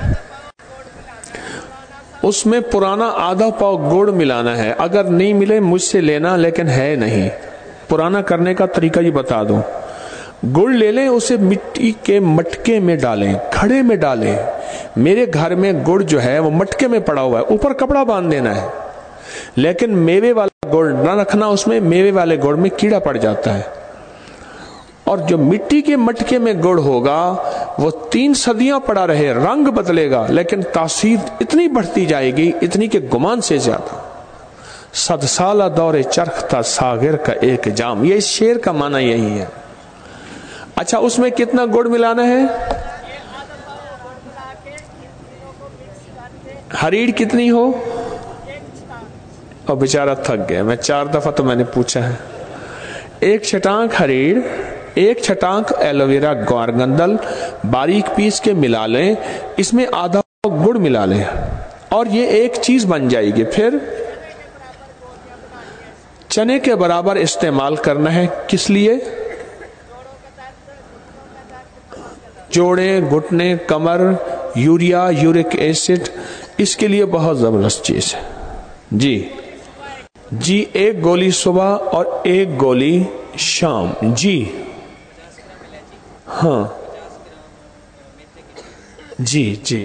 उसमें पुराना आधा पाव गुड़ मिलाना है। अगर नहीं मिले मुझसे लेना, लेकिन है नहीं। पुराना करने का तरीका ये बता दूं। गुड़ ले लें, उसे मिट्टी के मटके में डालें, घड़े में डालें। मेरे घर में गुड़ जो है वो मटके में पड़ा हुआ है, ऊपर कपड़ा बांध देना है। लेकिन मेवे वाला गुड़ ना रखना, उसमें मेवे वाले गुड़ में कीड़ा पड़ जाता है। और जो मिट्टी के मटके में गुड़ होगा वो तीन सदियां पड़ा रहे, रंग बदलेगा लेकिन तासीर इतनी बढ़ती जाएगी, इतनी के गुमान से ज्यादा। सद साला दौरे चरख था सागिर का एक जाम, ये इस शेर का माना यही है। अच्छा, उसमें कितना गुड़ मिलाना है? हरीड़ कितनी हो? और बेचारा थक गया, मैं चार दफा तो मैंने पूछा है। एक छटांक हरीड़, एक छटांक एलोवेरा ग्वारगंदल बारीक पीस के मिला लें, इसमें आधा गुड़ मिला लें और ये एक चीज बन जाएगी। फिर चने के बराबर इस्तेमाल करना है। किस लिए? जोड़े, घुटने, कमर, यूरिया, यूरिक एसिड, इसके लिए बहुत जबरदस्त चीज है जी जी। एक गोली सुबह और एक गोली शाम जी। हाँ जी जी।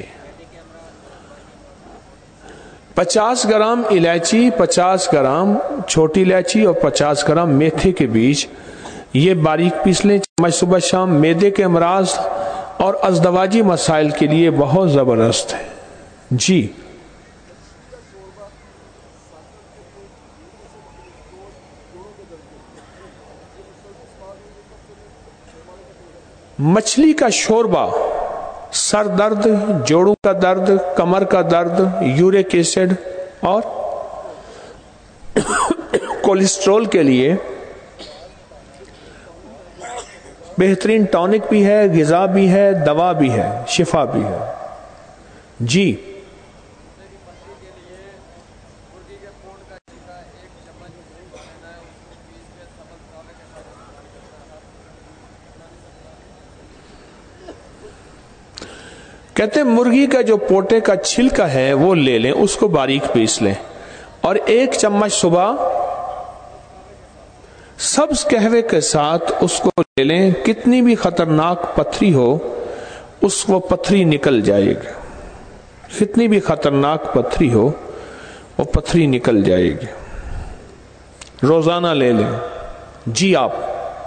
पचास ग्राम इलायची, पचास ग्राम छोटी इलायची और पचास ग्राम मेथे के बीज, ये बारीक पीस लें। चम्मच सुबह शाम। मैदे के अमराज और अजदवाजी मसाइल के लिए बहुत जबरदस्त है जी। मछली का शोरबा सर दर्द, जोड़ों का दर्द, कमर का दर्द, यूरिक एसिड और कोलेस्ट्रॉल के लिए बेहतरीन टॉनिक भी है, गिजा भी है, दवा भी है, शिफा भी है जी। कहते हैं मुर्गी का जो पोटे का छिलका है वो ले लें, उसको बारीक पीस लें और एक चम्मच सुबह सब्ज कहवे के साथ उसको ले लें। कितनी भी खतरनाक पथरी हो उसको पथरी निकल जाएगी, कितनी भी खतरनाक पथरी हो वो पथरी निकल जाएगी। रोजाना ले लें जी। आप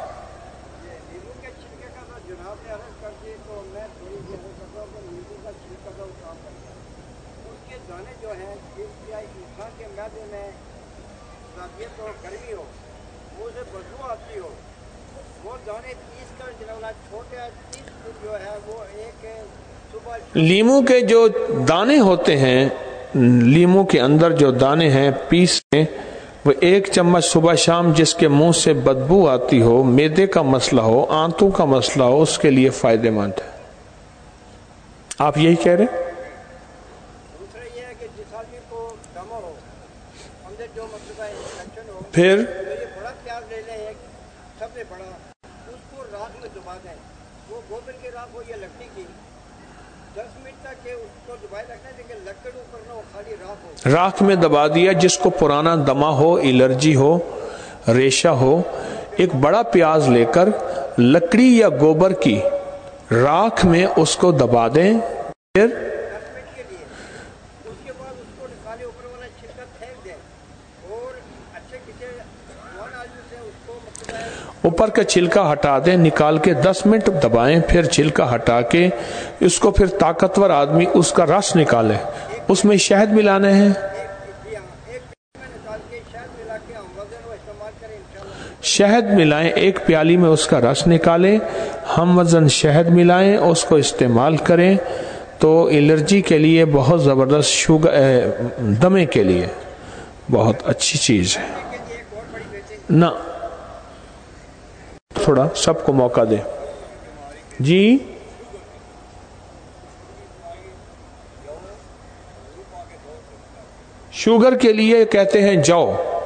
लीमू के जो दाने होते हैं, लीमू के अंदर जो दाने हैं पीस में, वो एक चम्मच सुबह शाम, जिसके मुंह से बदबू आती हो, मैदे का मसला हो, आंतों का मसला हो, उसके लिए फायदेमंद है। आप यही कह रहे हैं? दूसरा ये है कि जिस आदमी को दमा हो, अंदर जो मतलब इन्फेक्शन हो, फिर तो ये बड़ा प्याज ले लें, एक सबसे बड़ा, उसको राख में दबा दें। वो गोबर की राख हो या लकड़ी की, दस मिनट तक के उसको दबाए रखना, लेकिन लकड़ ऊपर ना हो, खाली राख हो। राख में दबा दिया। जिसको पुराना दमा हो, एलर्जी हो, रेशा हो, एक बड़ा प्याज लेकर लकड़ी या गोबर की राख में उसको दबा दें। پھر دس منٹ کے لیے، اس کے بعد اس کو نکالے، اوپر والا چھلکا پھینک دیں اور اچھے کسی ون آلو سے اس کو مطلب ہے اوپر کا چھلکا ہٹا دیں، نکال کے دس منٹ دبائیں، پھر چھلکا ہٹا کے اس کو، پھر طاقتور آدمی اس کا رس نکالے، اس میں شہد ملانے ہیں، جی ہاں ایک میں نکال کے شہد ملا کے ہم وزن وہ استعمال کریں انشاءاللہ۔ شہد ملائیں، ایک پیالی میں اس کا رس نکالیں، ہم وزن شہد ملائیں، اس کو استعمال کریں تو الرجی کے لیے بہت زبردست، شوگر دمے کے لیے بہت اچھی چیز ہے۔ ایک اور بڑی بہترین نہ تھوڑا سب کو موقع دے جی۔ شوگر کے لیے کہتے ہیں جو،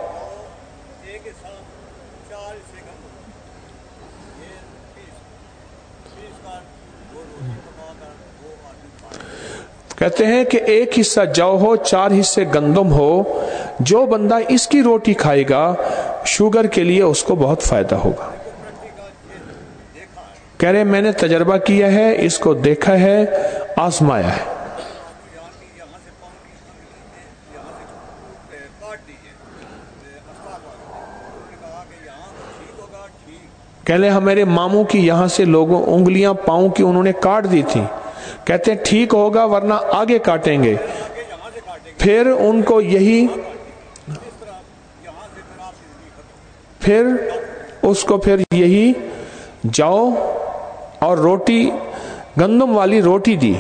کہتے ہیں کہ ایک حصہ جو ہو، چار حصے گندم ہو، جو بندہ اس کی روٹی کھائے گا شوگر کے لیے اس کو بہت فائدہ ہوگا۔ کہہ رہے میں نے تجربہ کیا ہے، اس کو دیکھا ہے، آزمایا ہے۔ کہہ لے ہمارے ماموں کی یہاں سے لوگوں انگلیاں پاؤں کی انہوں نے کاٹ دی تھی، کہتے ہیں ٹھیک ہوگا ورنہ آگے کاٹیں گے، پھر ان کو یہی پھر اس کو پھر یہی جو اور روٹی گندم والی روٹی دی،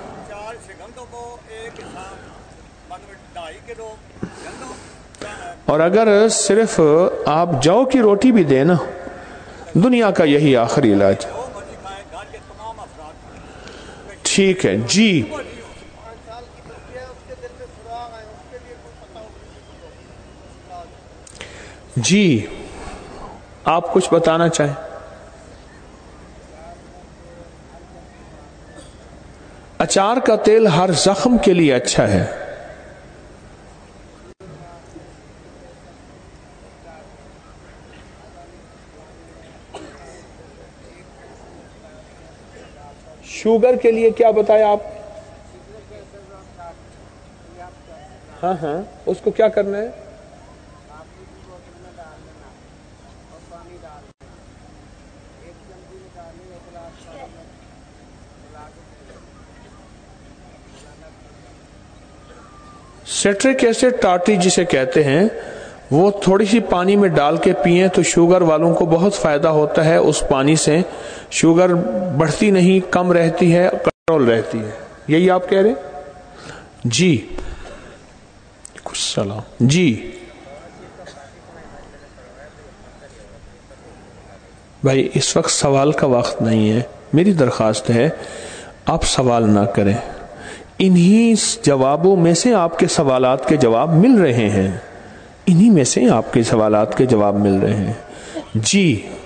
اور اگر صرف آپ جو کی روٹی بھی دیں نا، دنیا کا یہی آخری علاج۔ ٹھیک ہے جی۔ جی آپ کچھ بتانا چاہیں؟ اچار کا تیل ہر زخم کے لیے اچھا ہے۔ شوگر کے لیے کیا بتایا آپ؟ ہاں ہاں اس کو کیا کرنا ہے؟ سٹرک ایسڈ ٹاٹری جسے کہتے ہیں، وہ تھوڑی سی پانی میں ڈال کے پئیں تو شوگر والوں کو بہت فائدہ ہوتا ہے، اس پانی سے شوگر بڑھتی نہیں، کم رہتی ہے، کنٹرول رہتی ہے۔ یہی آپ کہہ رہے؟ جی کچھ سلام جی۔ بھائی اس وقت سوال کا وقت نہیں ہے، میری درخواست ہے آپ سوال نہ کریں، انہی جوابوں میں سے آپ کے سوالات کے جواب مل رہے ہیں، انہی میں سے آپ کے سوالات کے جواب مل رہے ہیں جی۔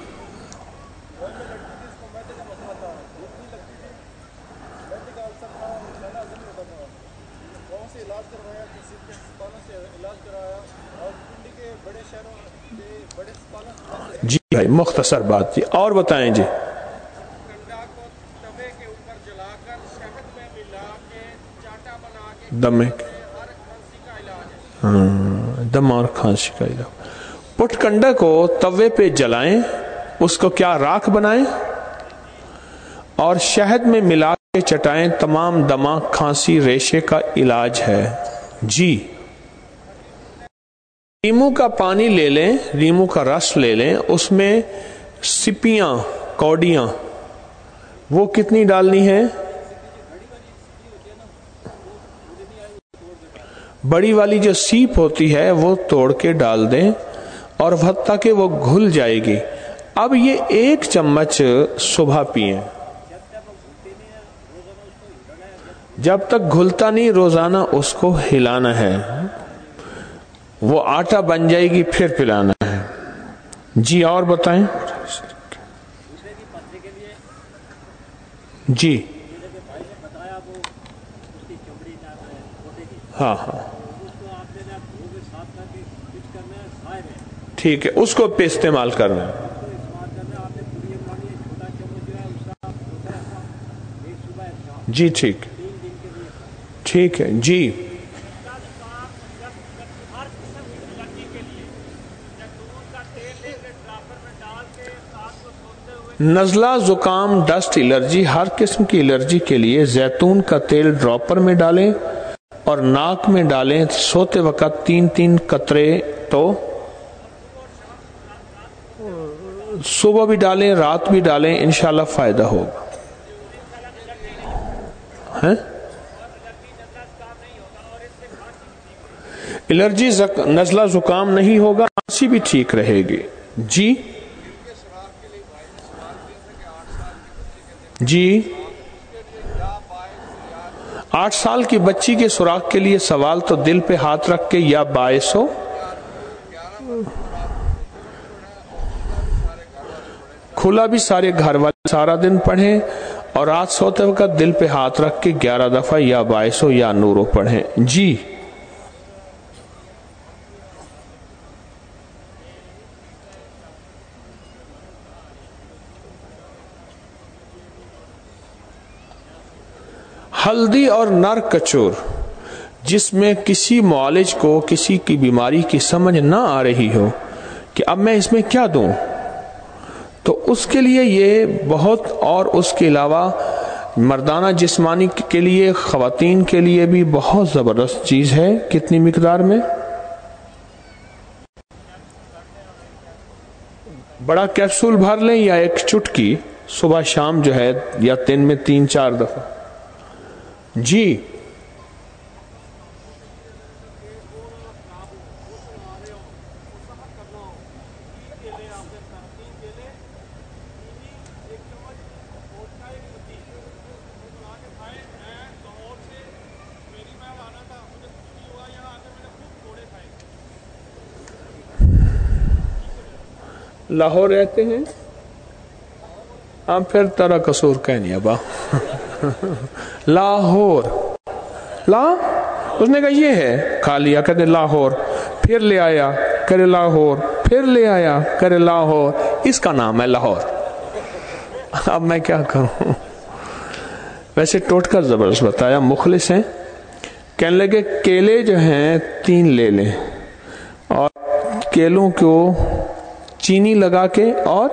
جی بھائی مختصر بات جی، اور بتائیں جی۔ کنڈا کو توے کے اوپر جلا کر شہد میں ملا کے چاٹا بنا کے دم میں ہر کھانسی کا علاج ہے۔ ہاں دم اور کھانسی کا علاج۔ پٹ کنڈا کو توے پہ جلائیں، اس کو کیا راکھ بنائیں اور شہد میں ملا کے چٹائیں، تمام دمہ کھانسی ریشے کا علاج ہے جی۔ لیمو کا پانی لے لیں، لیمو کا رس لے لیں، اس میں سپیاں کوڑیاں وہ کتنی ڈالنی ہے؟ بڑی والی جو سیپ ہوتی ہے وہ توڑ کے ڈال دیں اور حتیٰ کہ وہ گھل جائے گی۔ اب یہ ایک چمچ صبح پئیں، جب تک گھلتا نہیں روزانہ اس کو ہلانا ہے، وہ آٹا بن جائے گی پھر پلانا ہے جی۔ اور بتائیں جی۔ ہاں ہاں ٹھیک ہے، اس کو پہ استعمال کرنا ہے جی ٹھیک۔ ٹھیک ہے جی. ہر قسم کی الرجی کے لیے زیتون کا تیل لے کے ڈراپر میں ڈال کے رات کو سوتے ہوئے. نزلہ زکام ڈسٹ الرجی ہر قسم کی الرجی کے لیے زیتون کا تیل ڈراپر میں ڈالیں اور ناک میں ڈالیں سوتے وقت تین تین قطرے. تو صبح بھی ڈالیں رات بھی ڈالیں انشاءاللہ فائدہ ہوگا. الرجی نزلہ زکام نہیں ہوگا کھانسی بھی ٹھیک رہے گی. جی جی آٹھ سال کی بچی کے سوراخ کے لیے سوال تو دل پہ ہاتھ رکھ کے یا باعث ہو کھلا بھی سارے گھر والے سارا دن پڑھیں اور رات سوتے وقت دل پہ ہاتھ رکھ کے گیارہ دفعہ یا باعث ہو یا نورو پڑھیں. جی ہلدی اور نر کچور جس میں کسی معالج کو کسی کی بیماری کی سمجھ نہ آ رہی ہو کہ اب میں اس میں کیا دوں تو اس کے لیے یہ بہت، اور اس کے علاوہ مردانہ جسمانی کے لیے خواتین کے لیے بھی بہت زبردست چیز ہے. کتنی مقدار میں؟ بڑا کیپسول بھر لیں یا ایک چٹکی صبح شام جو ہے یا دن میں تین چار دفعہ. جی لاہور رہتے ہیں آپ پھر ترا قصور کہنی ابا لاہور لا اس نے کہا یہ ہے کھا لیا کہتے لاہور پھر لے آیا کرے لاہور پھر لے آیا کرے لاہور اس کا نام ہے لاہور. اب میں کیا کروں. ویسے ٹوٹکا زبردست بتایا مخلص ہیں. کہنے لگے کیلے جو ہیں تین لے لیں اور کیلوں کو چینی لگا کے اور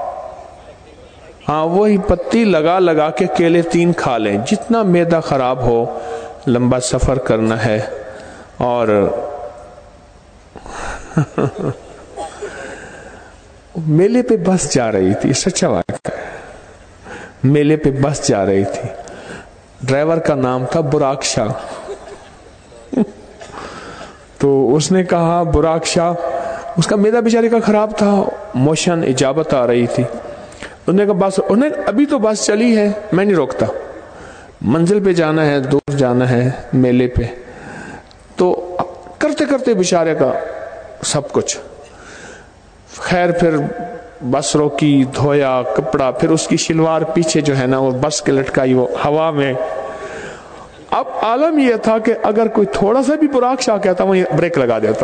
ہاں وہی پتی لگا لگا کے کیلے تین کھا لیں. جتنا معدہ خراب ہو لمبا سفر کرنا ہے اور میلے پہ بس جا رہی تھی سچا بات ہے میلے پہ بس جا رہی تھی ڈرائیور کا نام تھا براق شاہ تو اس نے کہا براق شاہ اس کا میدہ بیچارے کا خراب تھا موشن اجابت آ رہی تھی. انہوں نے کہا بس انہیں ابھی تو بس چلی ہے میں نہیں روکتا منزل پہ جانا ہے دور جانا ہے میلے پہ. تو کرتے کرتے بیچارے کا سب کچھ خیر پھر بس روکی دھویا کپڑا پھر اس کی شلوار پیچھے جو ہے نا وہ بس کے لٹکائی وہ ہوا میں. اب عالم یہ تھا کہ اگر کوئی تھوڑا سا بھی براق شاہ کہتا وہ بریک لگا دیتا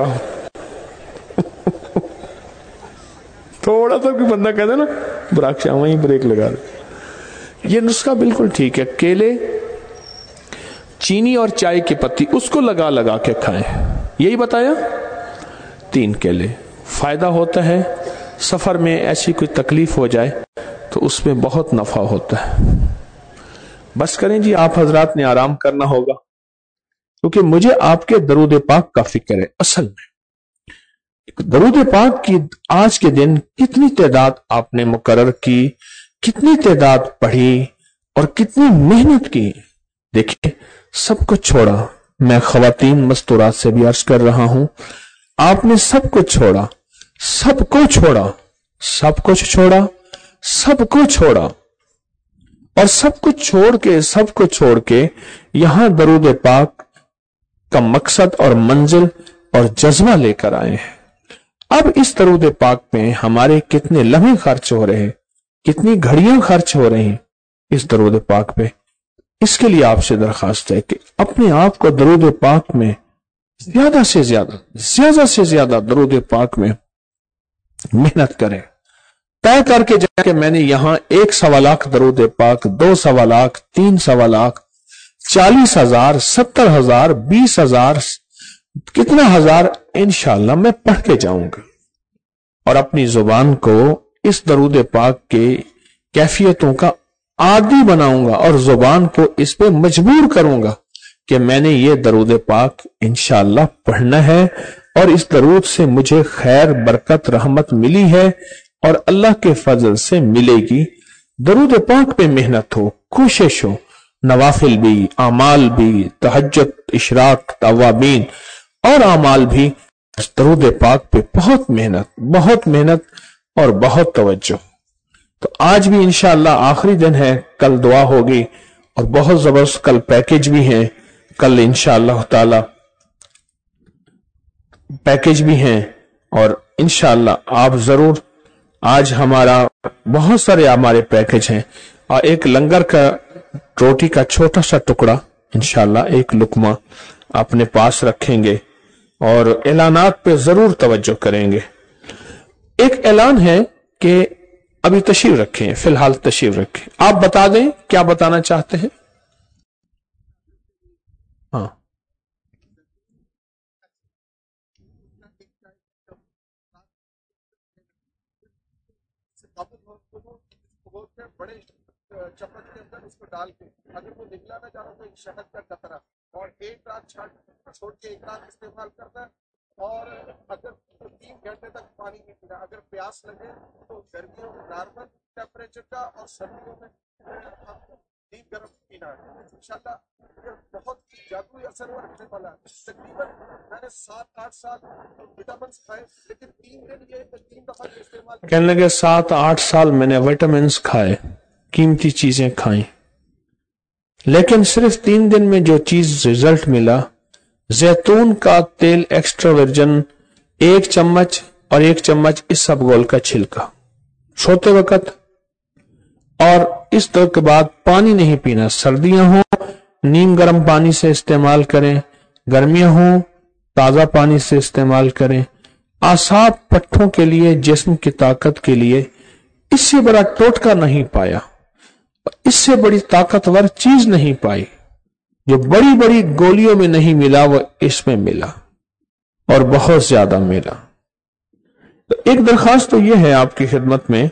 تھوڑا سا کوئی بندہ کہتا نا براق شاہ وہیں بریک لگا دے. یہ نسخہ بالکل ٹھیک ہے. کیلے چینی اور چائے کی پتی اس کو لگا لگا کے کھائیں یہی بتایا. تین کیلے فائدہ ہوتا ہے. سفر میں ایسی کوئی تکلیف ہو جائے تو اس میں بہت نفع ہوتا ہے. بس کریں جی آپ حضرات نے آرام کرنا ہوگا کیونکہ مجھے آپ کے درود پاک کا فکر ہے. اصل میں درود پاک کی آج کے دن کتنی تعداد آپ نے مقرر کی کتنی تعداد پڑھی اور کتنی محنت کی. دیکھیں سب کچھ چھوڑا. میں خواتین مستورات سے بھی عرض کر رہا ہوں آپ نے سب کچھ چھوڑا سب کو چھوڑا سب کچھ چھوڑا سب کو چھوڑا اور سب کچھ چھوڑ کے سب کو چھوڑ کے یہاں درود پاک کا مقصد اور منزل اور جذبہ لے کر آئے ہیں. اب اس درود پاک میں ہمارے کتنے لمحے خرچ ہو رہے ہیں کتنی گھڑیاں خرچ ہو رہی ہیں اس درود پاک پہ. اس کے لیے آپ سے درخواست ہے کہ اپنے آپ کو درود پاک میں زیادہ سے زیادہ زیادہ سے زیادہ درود پاک میں محنت کریں. طے کر کے جا کہ میں نے یہاں ایک سوا لاکھ درود پاک دو سوا لاکھ تین سوا لاکھ चालीस हजार, सत्तर हजार, बीस हजार, कितना हजार इंशाअल्लाह मैं पढ़ के जाऊंगा और अपनी जुबान को इस दरूद पाक के कैफियतों का आदी बनाऊंगा और जुबान को इस पे मजबूर करूंगा कि मैंने ये दरूद पाक इंशाअल्लाह पढ़ना है और इस दरूद से मुझे खैर, बरकत, रहमत मिली है और अल्लाह के फजल से मिलेगी। दरूद पाक पे मेहनत हो, कोशिश हो, नवाफिल भी, आमाल भी, तहज्जुद, इशराक, तवाबीन और आमाल भी, दरूद पाक पे बहुत मेहनत, बहुत मेहनत और बहुत तवज्जो। तो आज भी इंशाअल्लाह आखिरी दिन है, कल दुआ होगी और बहुत जबरदस्त कल पैकेज भी है, कल इंशाअल्लाह ताला पैकेज भी हैं और इंशाअल्लाह आप जरूर, आज हमारा बहुत सारे हमारे पैकेज हैं और एक लंगर का रोटी का छोटा सा टुकड़ा इंशाअल्लाह एक लुकमा अपने पास रखेंगे और ऐलानात पे जरूर तवज्जो करेंगे। एक ऐलान है कि अभी तशरीफ रखें, फिलहाल तशरीफ रखें, आप बता दें क्या बताना चाहते हैं। हाँ, बड़े चम्मच के अंदर इसको डाल के अगर वो निकला ना चाहो तो एक शहद का कतरा और एक रात छोड़ के एक रात इस्तेमाल करना है और अगर तो तीन घंटे तक पानी नहीं पीना। अगर प्यास लगे तो गर्मियों में नॉर्मल टेम्परेचर का और सर्दियों में डीप गर्म पीना है। इंशाल्लाह बहुत जादुई असर रखने वाला है। तकरीबन मैंने सात आठ साल विटामिन खाए, लेकिन तीन दिन ये तीन दफा इस्तेमाल कहने लगे सात आठ साल मैंने विटामिन खाए, कीमती चीजें खाई, लेकिन सिर्फ तीन दिन में जो चीज रिजल्ट मिला, जैतून का तेल एक्स्ट्रा वर्जिन एक चम्मच और एक चम्मच इसबगोल का छिलका सोते वक्त, और इस तरह के बाद पानी नहीं पीना। सर्दियां हो नीम गर्म पानी से इस्तेमाल करें, गर्मियां हो ताजा पानी से इस्तेमाल करें। आसाब पट्टों के लिए, जिस्म की ताकत के लिए इससे बड़ा टोटका नहीं पाया, इससे बड़ी ताकतवर चीज नहीं पाई। जो बड़ी बड़ी गोलियों में नहीं मिला वो इसमें मिला और बहुत ज्यादा मिला। तो एक दरखास्त तो यह है आपकी खिदमत में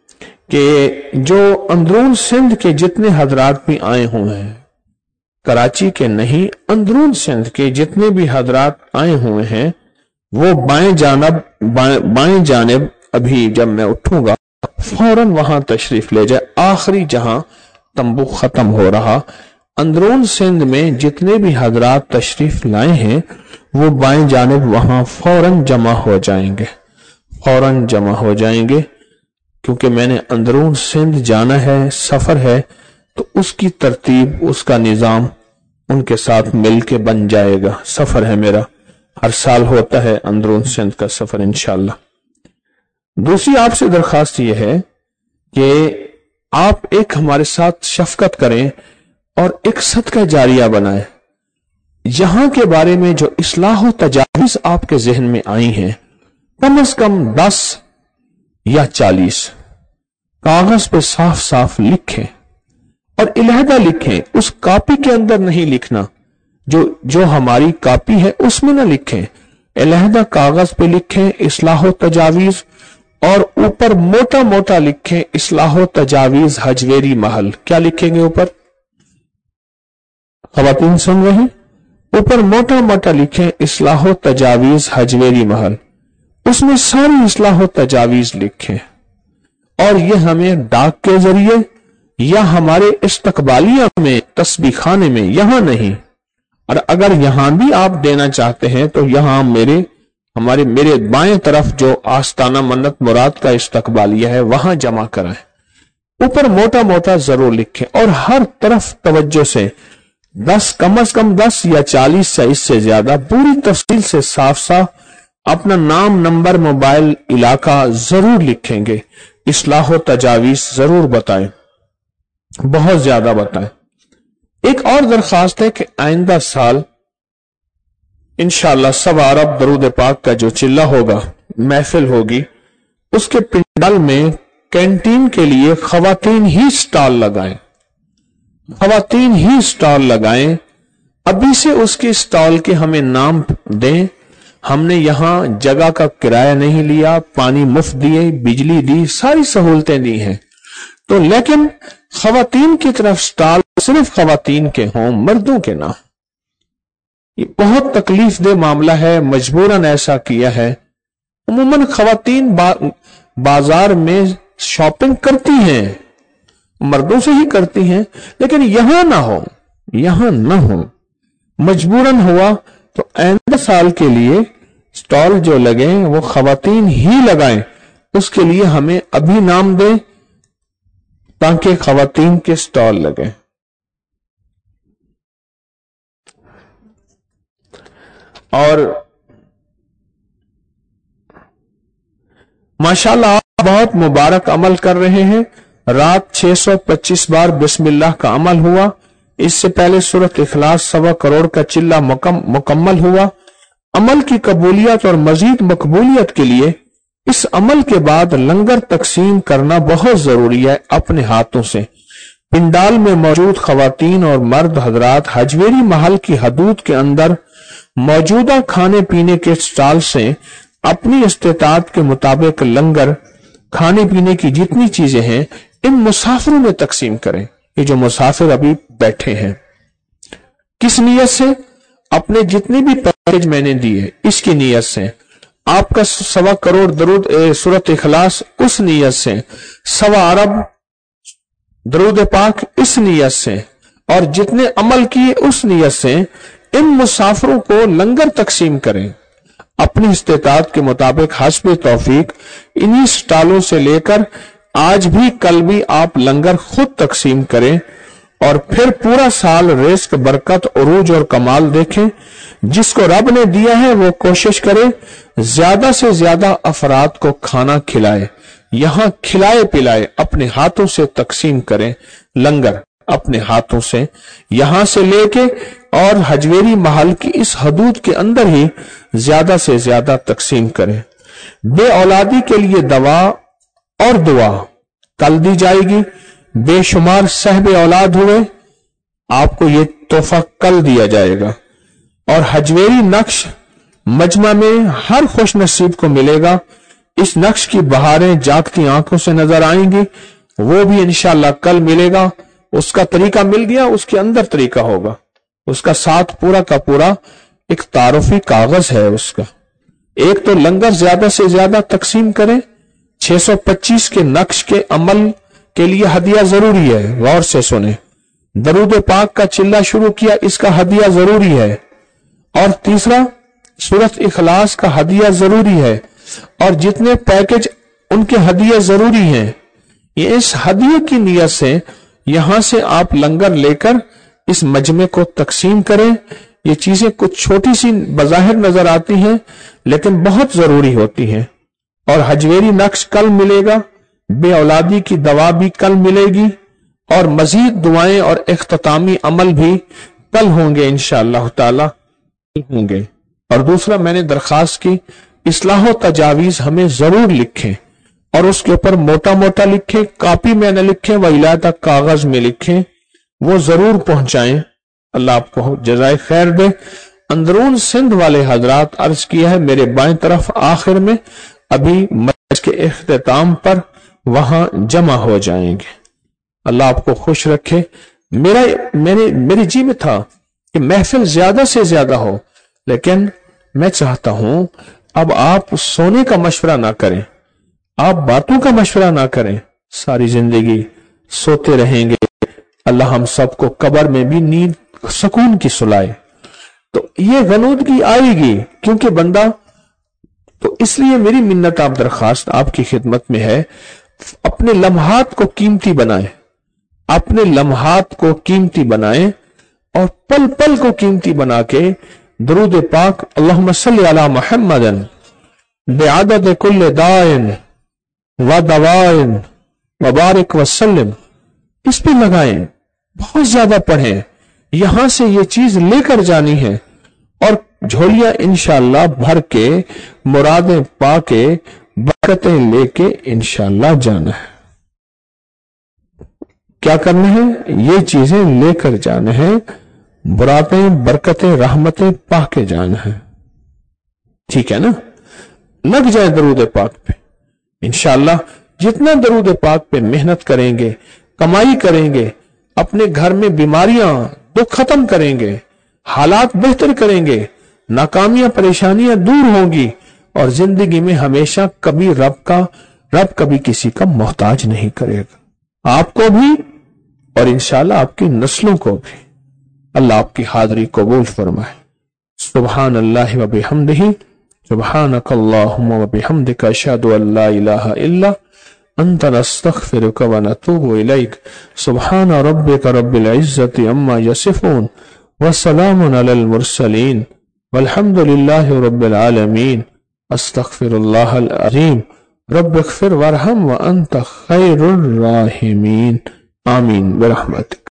कि जो अंदरून सिंध के जितने हजरात भी आए हुए हैं, कराची के नहीं, अंदरून सिंध के जितने भी हजरात आए हुए हैं, वो बाएं जानब बाएं, बाएं जानब अभी जब मैं उठूंगा फौरन वहां तशरीफ ले जाए। आखिरी जहां तंबू खत्म हो रहा, अंदरून सिंध में जितने भी हजरात तशरीफ लाए हैं वो बाएं जानब वहां फौरन जमा हो जाएंगे, फौरन जमा हो जाएंगे, क्योंकि मैंने अंदरून सिंध जाना है, सफर है, तो उसकी तरतीब, उसका निजाम उनके साथ मिलके बन जाएगा। सफर है मेरा, हर साल होता है अंदरून सिंध का सफर इंशाअल्लाह। दूसरी आपसे दरखास्त यह है कि आप एक हमारे साथ शफकत करें और एक सदका जारिया बनाएं। यहां के बारे में जो इस्लाह तजावीज आपके जहन में आई हैं, कम अज कम दस या चालीस कागज पे साफ साफ लिखें और इलाहदा लिखें। उस कॉपी के अंदर नहीं लिखना, जो जो हमारी कॉपी है उसमें ना लिखें, इलाहदा कागज पे लिखें इस्लाह तजावीज, और ऊपर मोटा मोटा लिखें इस्लाह तजावीज हजवेरी महल। क्या लिखेंगे ऊपर? खवातीन सुन रहे हैं? ऊपर मोटा मोटा लिखें इस्लाह तजावीज हजवेरी महल, उसमें सारी इस्लाह तजावीज लिखें और यह हमें डाक के जरिए या हमारे इस्तकबालिया में तस्बीह खाने में, यहां नहीं, और अगर यहां भी आप देना चाहते हैं तो यहां मेरे हमारे मेरे बाएं तरफ जो आस्ताना मन्नत मुराद का इस्तकबालिया है वहां जमा कराएं। ऊपर मोटा मोटा जरूर लिखें और हर तरफ तवज्जो से दस, कम अज कम दस या चालीस से इससे ज्यादा पूरी तफसील से साफ साफ अपना नाम, नंबर, मोबाइल, इलाका जरूर लिखेंगे। इस्लाह तजावीज जरूर बताएं, बहुत ज्यादा बताएं। एक और दरखास्त है कि आइंदा साल इंशाअल्लाह सवा अरब दरूद पाक का जो चिल्ला होगा, महफिल होगी, उसके पिंडाल में कैंटीन के लिए खवातीन ही स्टॉल लगाएं। खवातीन ही स्टॉल लगाएं, अभी से उसके स्टॉल के हमें नाम दें। हमने यहां जगह का किराया नहीं लिया, पानी मुफ्त दिए, बिजली दी, सारी सहूलतें दी हैं। तो लेकिन खवातीन की तरफ स्टॉल सिर्फ खवातीन के हों, मर्दों के ना। ये बहुत तकलीफ दे मामला है, मजबूरन ऐसा किया है। उमूमन खवातीन बा, बाजार में शॉपिंग करती हैं, मर्दों से ही करती हैं, लेकिन यहां ना हो, यहां ना हो, मजबूरन हुआ तो आइंदा साल के लिए स्टॉल जो लगे वो खवातीन ही लगाएं। उसके लिए हमें अभी नाम दें ताकि खवातीन के स्टॉल लगे। और माशाल्लाह आप बहुत मुबारक अमल कर रहे हैं। रात छह सौ पच्चीस बार बिस्मिल्लाह का अमल हुआ। इससे पहले सूरत इखलास सवा करोड़ का चिल्ला मुकम्मल हुआ। अमल की कबूलियत और मजीद मकबूलियत के लिए इस अमल के बाद लंगर तकसीम करना बहुत जरूरी है अपने हाथों से। पिंडाल में मौजूद खवातीन और मर्द हजरात हजवेरी महल की हदूद के अंदर मौजूदा खाने पीने के स्टॉल से अपनी इस्तेताअत के मुताबिक लंगर खाने पीने की जितनी चीजें हैं इन मुसाफिरों में तकसीम करें। ये जो मुसाफिर अभी बैठे हैं, किस नियत से? अपने जितने भी पैकेज मैंने दिए इसकी नियत से। आपका सवा करोड़ दरूद सूरत इखलास उस नियत से, सवा अरब दरूद पाक इस नियत से, और जितने अमल किए उस नियत से इन मुसाफिरों को लंगर तकसीम करें अपनी इस्तेताअत के मुताबिक हस्ब तौफीक। इन्हीं स्टॉलों से लेकर आज भी कल भी आप लंगर खुद तकसीम करें और फिर पूरा साल रिस्क, बरकत, उरूज और कमाल देखें। जिसको रब ने दिया है वो कोशिश करे ज्यादा से ज्यादा अफराद को खाना खिलाए, यहां खिलाए पिलाए, अपने हाथों से तकसीम करें लंगर, अपने हाथों से यहां से लेके और हजवेरी महल की इस हदूद के अंदर ही ज्यादा से ज्यादा तकसीम करें। बे औलादी के लिए दवा और दुआ कल दी जाएगी। बेशुमार सहबे औलाद हुए, आपको ये तोहफा कल दिया जाएगा। और हजवेरी नक्श मजमा में हर खुश नसीब को मिलेगा। इस नक्श की बहारें जागती आंखों से नजर आएंगी, वो भी इंशाअल्लाह कल मिलेगा। उसका तरीका मिल गया, उसके अंदर तरीका होगा। उसका साथ पूरा का पूरा एक तारुफी कागज है उसका। एक तो लंगर ज्यादा से ज्यादा तकसीम करें। छह सौ पच्चीस के नक्श के अमल के लिए हदिया जरूरी है, गौर से सुने। दरूद पाक का चिल्ला शुरू किया, इसका हदिया जरूरी है। और तीसरा सूरत इखलास का हदिया जरूरी है। और जितने पैकेज उनके हदिया जरूरी हैं, ये इस हदिये की नियत से यहां से आप लंगर लेकर इस मजमे को तकसीम करें। ये चीजें कुछ छोटी सी बज़ाहिर नजर आती हैं लेकिन बहुत जरूरी होती हैं। और हजवेरी नक्श कल मिलेगा, बे औलादी की दवा भी कल मिलेगी, और मजीद दुआएं और इख्तितामी अमल भी कल होंगे इंशाअल्लाह ताला होंगे। और दूसरा मैंने दरखास्त की, इस्लाह तजावीज हमें जरूर लिखें और उसके ऊपर मोटा मोटा लिखें, कॉपी में न लिखें, वहीला तक कागज में लिखें, वो जरूर पहुंचाएं। अल्लाह आपको जज़ाए खैर दे। अंदरून सिंध वाले हजरात अर्ज किया है मेरे बाएं तरफ आखिर में, अभी मजलिस के इख्तिताम पर वहां जमा हो जाएंगे। अल्लाह आपको खुश रखे। मेरा मेरे मेरी जी में था कि महफिल ज्यादा से ज्यादा हो, लेकिन मैं चाहता हूं अब आप सोने का मशवरा ना करें, आप बातों का मशवरा ना करें। सारी जिंदगी सोते रहेंगे, अल्लाह हम सबको कब्र में भी नींद सुकून की सुलाए। तो ये गनूदगी आएगी क्योंकि बंदा, तो इसलिए मेरी मिन्नत आप दरखास्त आपकी खिदमत में है, अपने लम्हात को कीमती बनाएं, अपने लम्हात को कीमती बनाएं और पल पल को कीमती बना के दरूद पाक अल्लाहुम्मा सल्ली अला मुहम्मदन बिअदद कुल्ल दाइन व दवाइन व बारिक वसल्लम, इस पे लगाएं, बहुत ज्यादा पढ़ें। यहां से ये चीज लेकर जानी है और झोलियां इंशाअल्लाह भर के मुरादें पाके बरकतें लेके इंशाअल्लाह जाना है। کیا کرنے ہیں؟ یہ چیزیں لے کر جانے ہیں، براتیں، برکتیں، رحمتیں پا کے جانا ہے. ٹھیک ہے نا؟ لگ جائے درود پاک پہ. انشاءاللہ جتنا درود پاک پہ محنت کریں گے، کمائی کریں گے، اپنے گھر میں بیماریاں دکھ ختم کریں گے، حالات بہتر کریں گے، ناکامیاں پریشانیاں دور ہوں گی، اور زندگی میں ہمیشہ کبھی رب کا رب کبھی کسی کا محتاج نہیں کرے گا، آپ کو بھی اور انشاءاللہ آپ کی نسلوں کو بھی. اللہ آپ کی حاضری قبول فرمائے. سبحان اللہ و بحمدہ، سبحانک اللہم و بحمدک، اشہد ان لا الہ الا انت، نستغفرک و نتوب الیک. سبحان ربک رب العزت عما یصفون وسلام علی المرسلین والحمد للہ رب العالمین. استغفر اللہ العظیم. رب اغفر وارحم وانت خیر الراحمین. آمین برحمتک.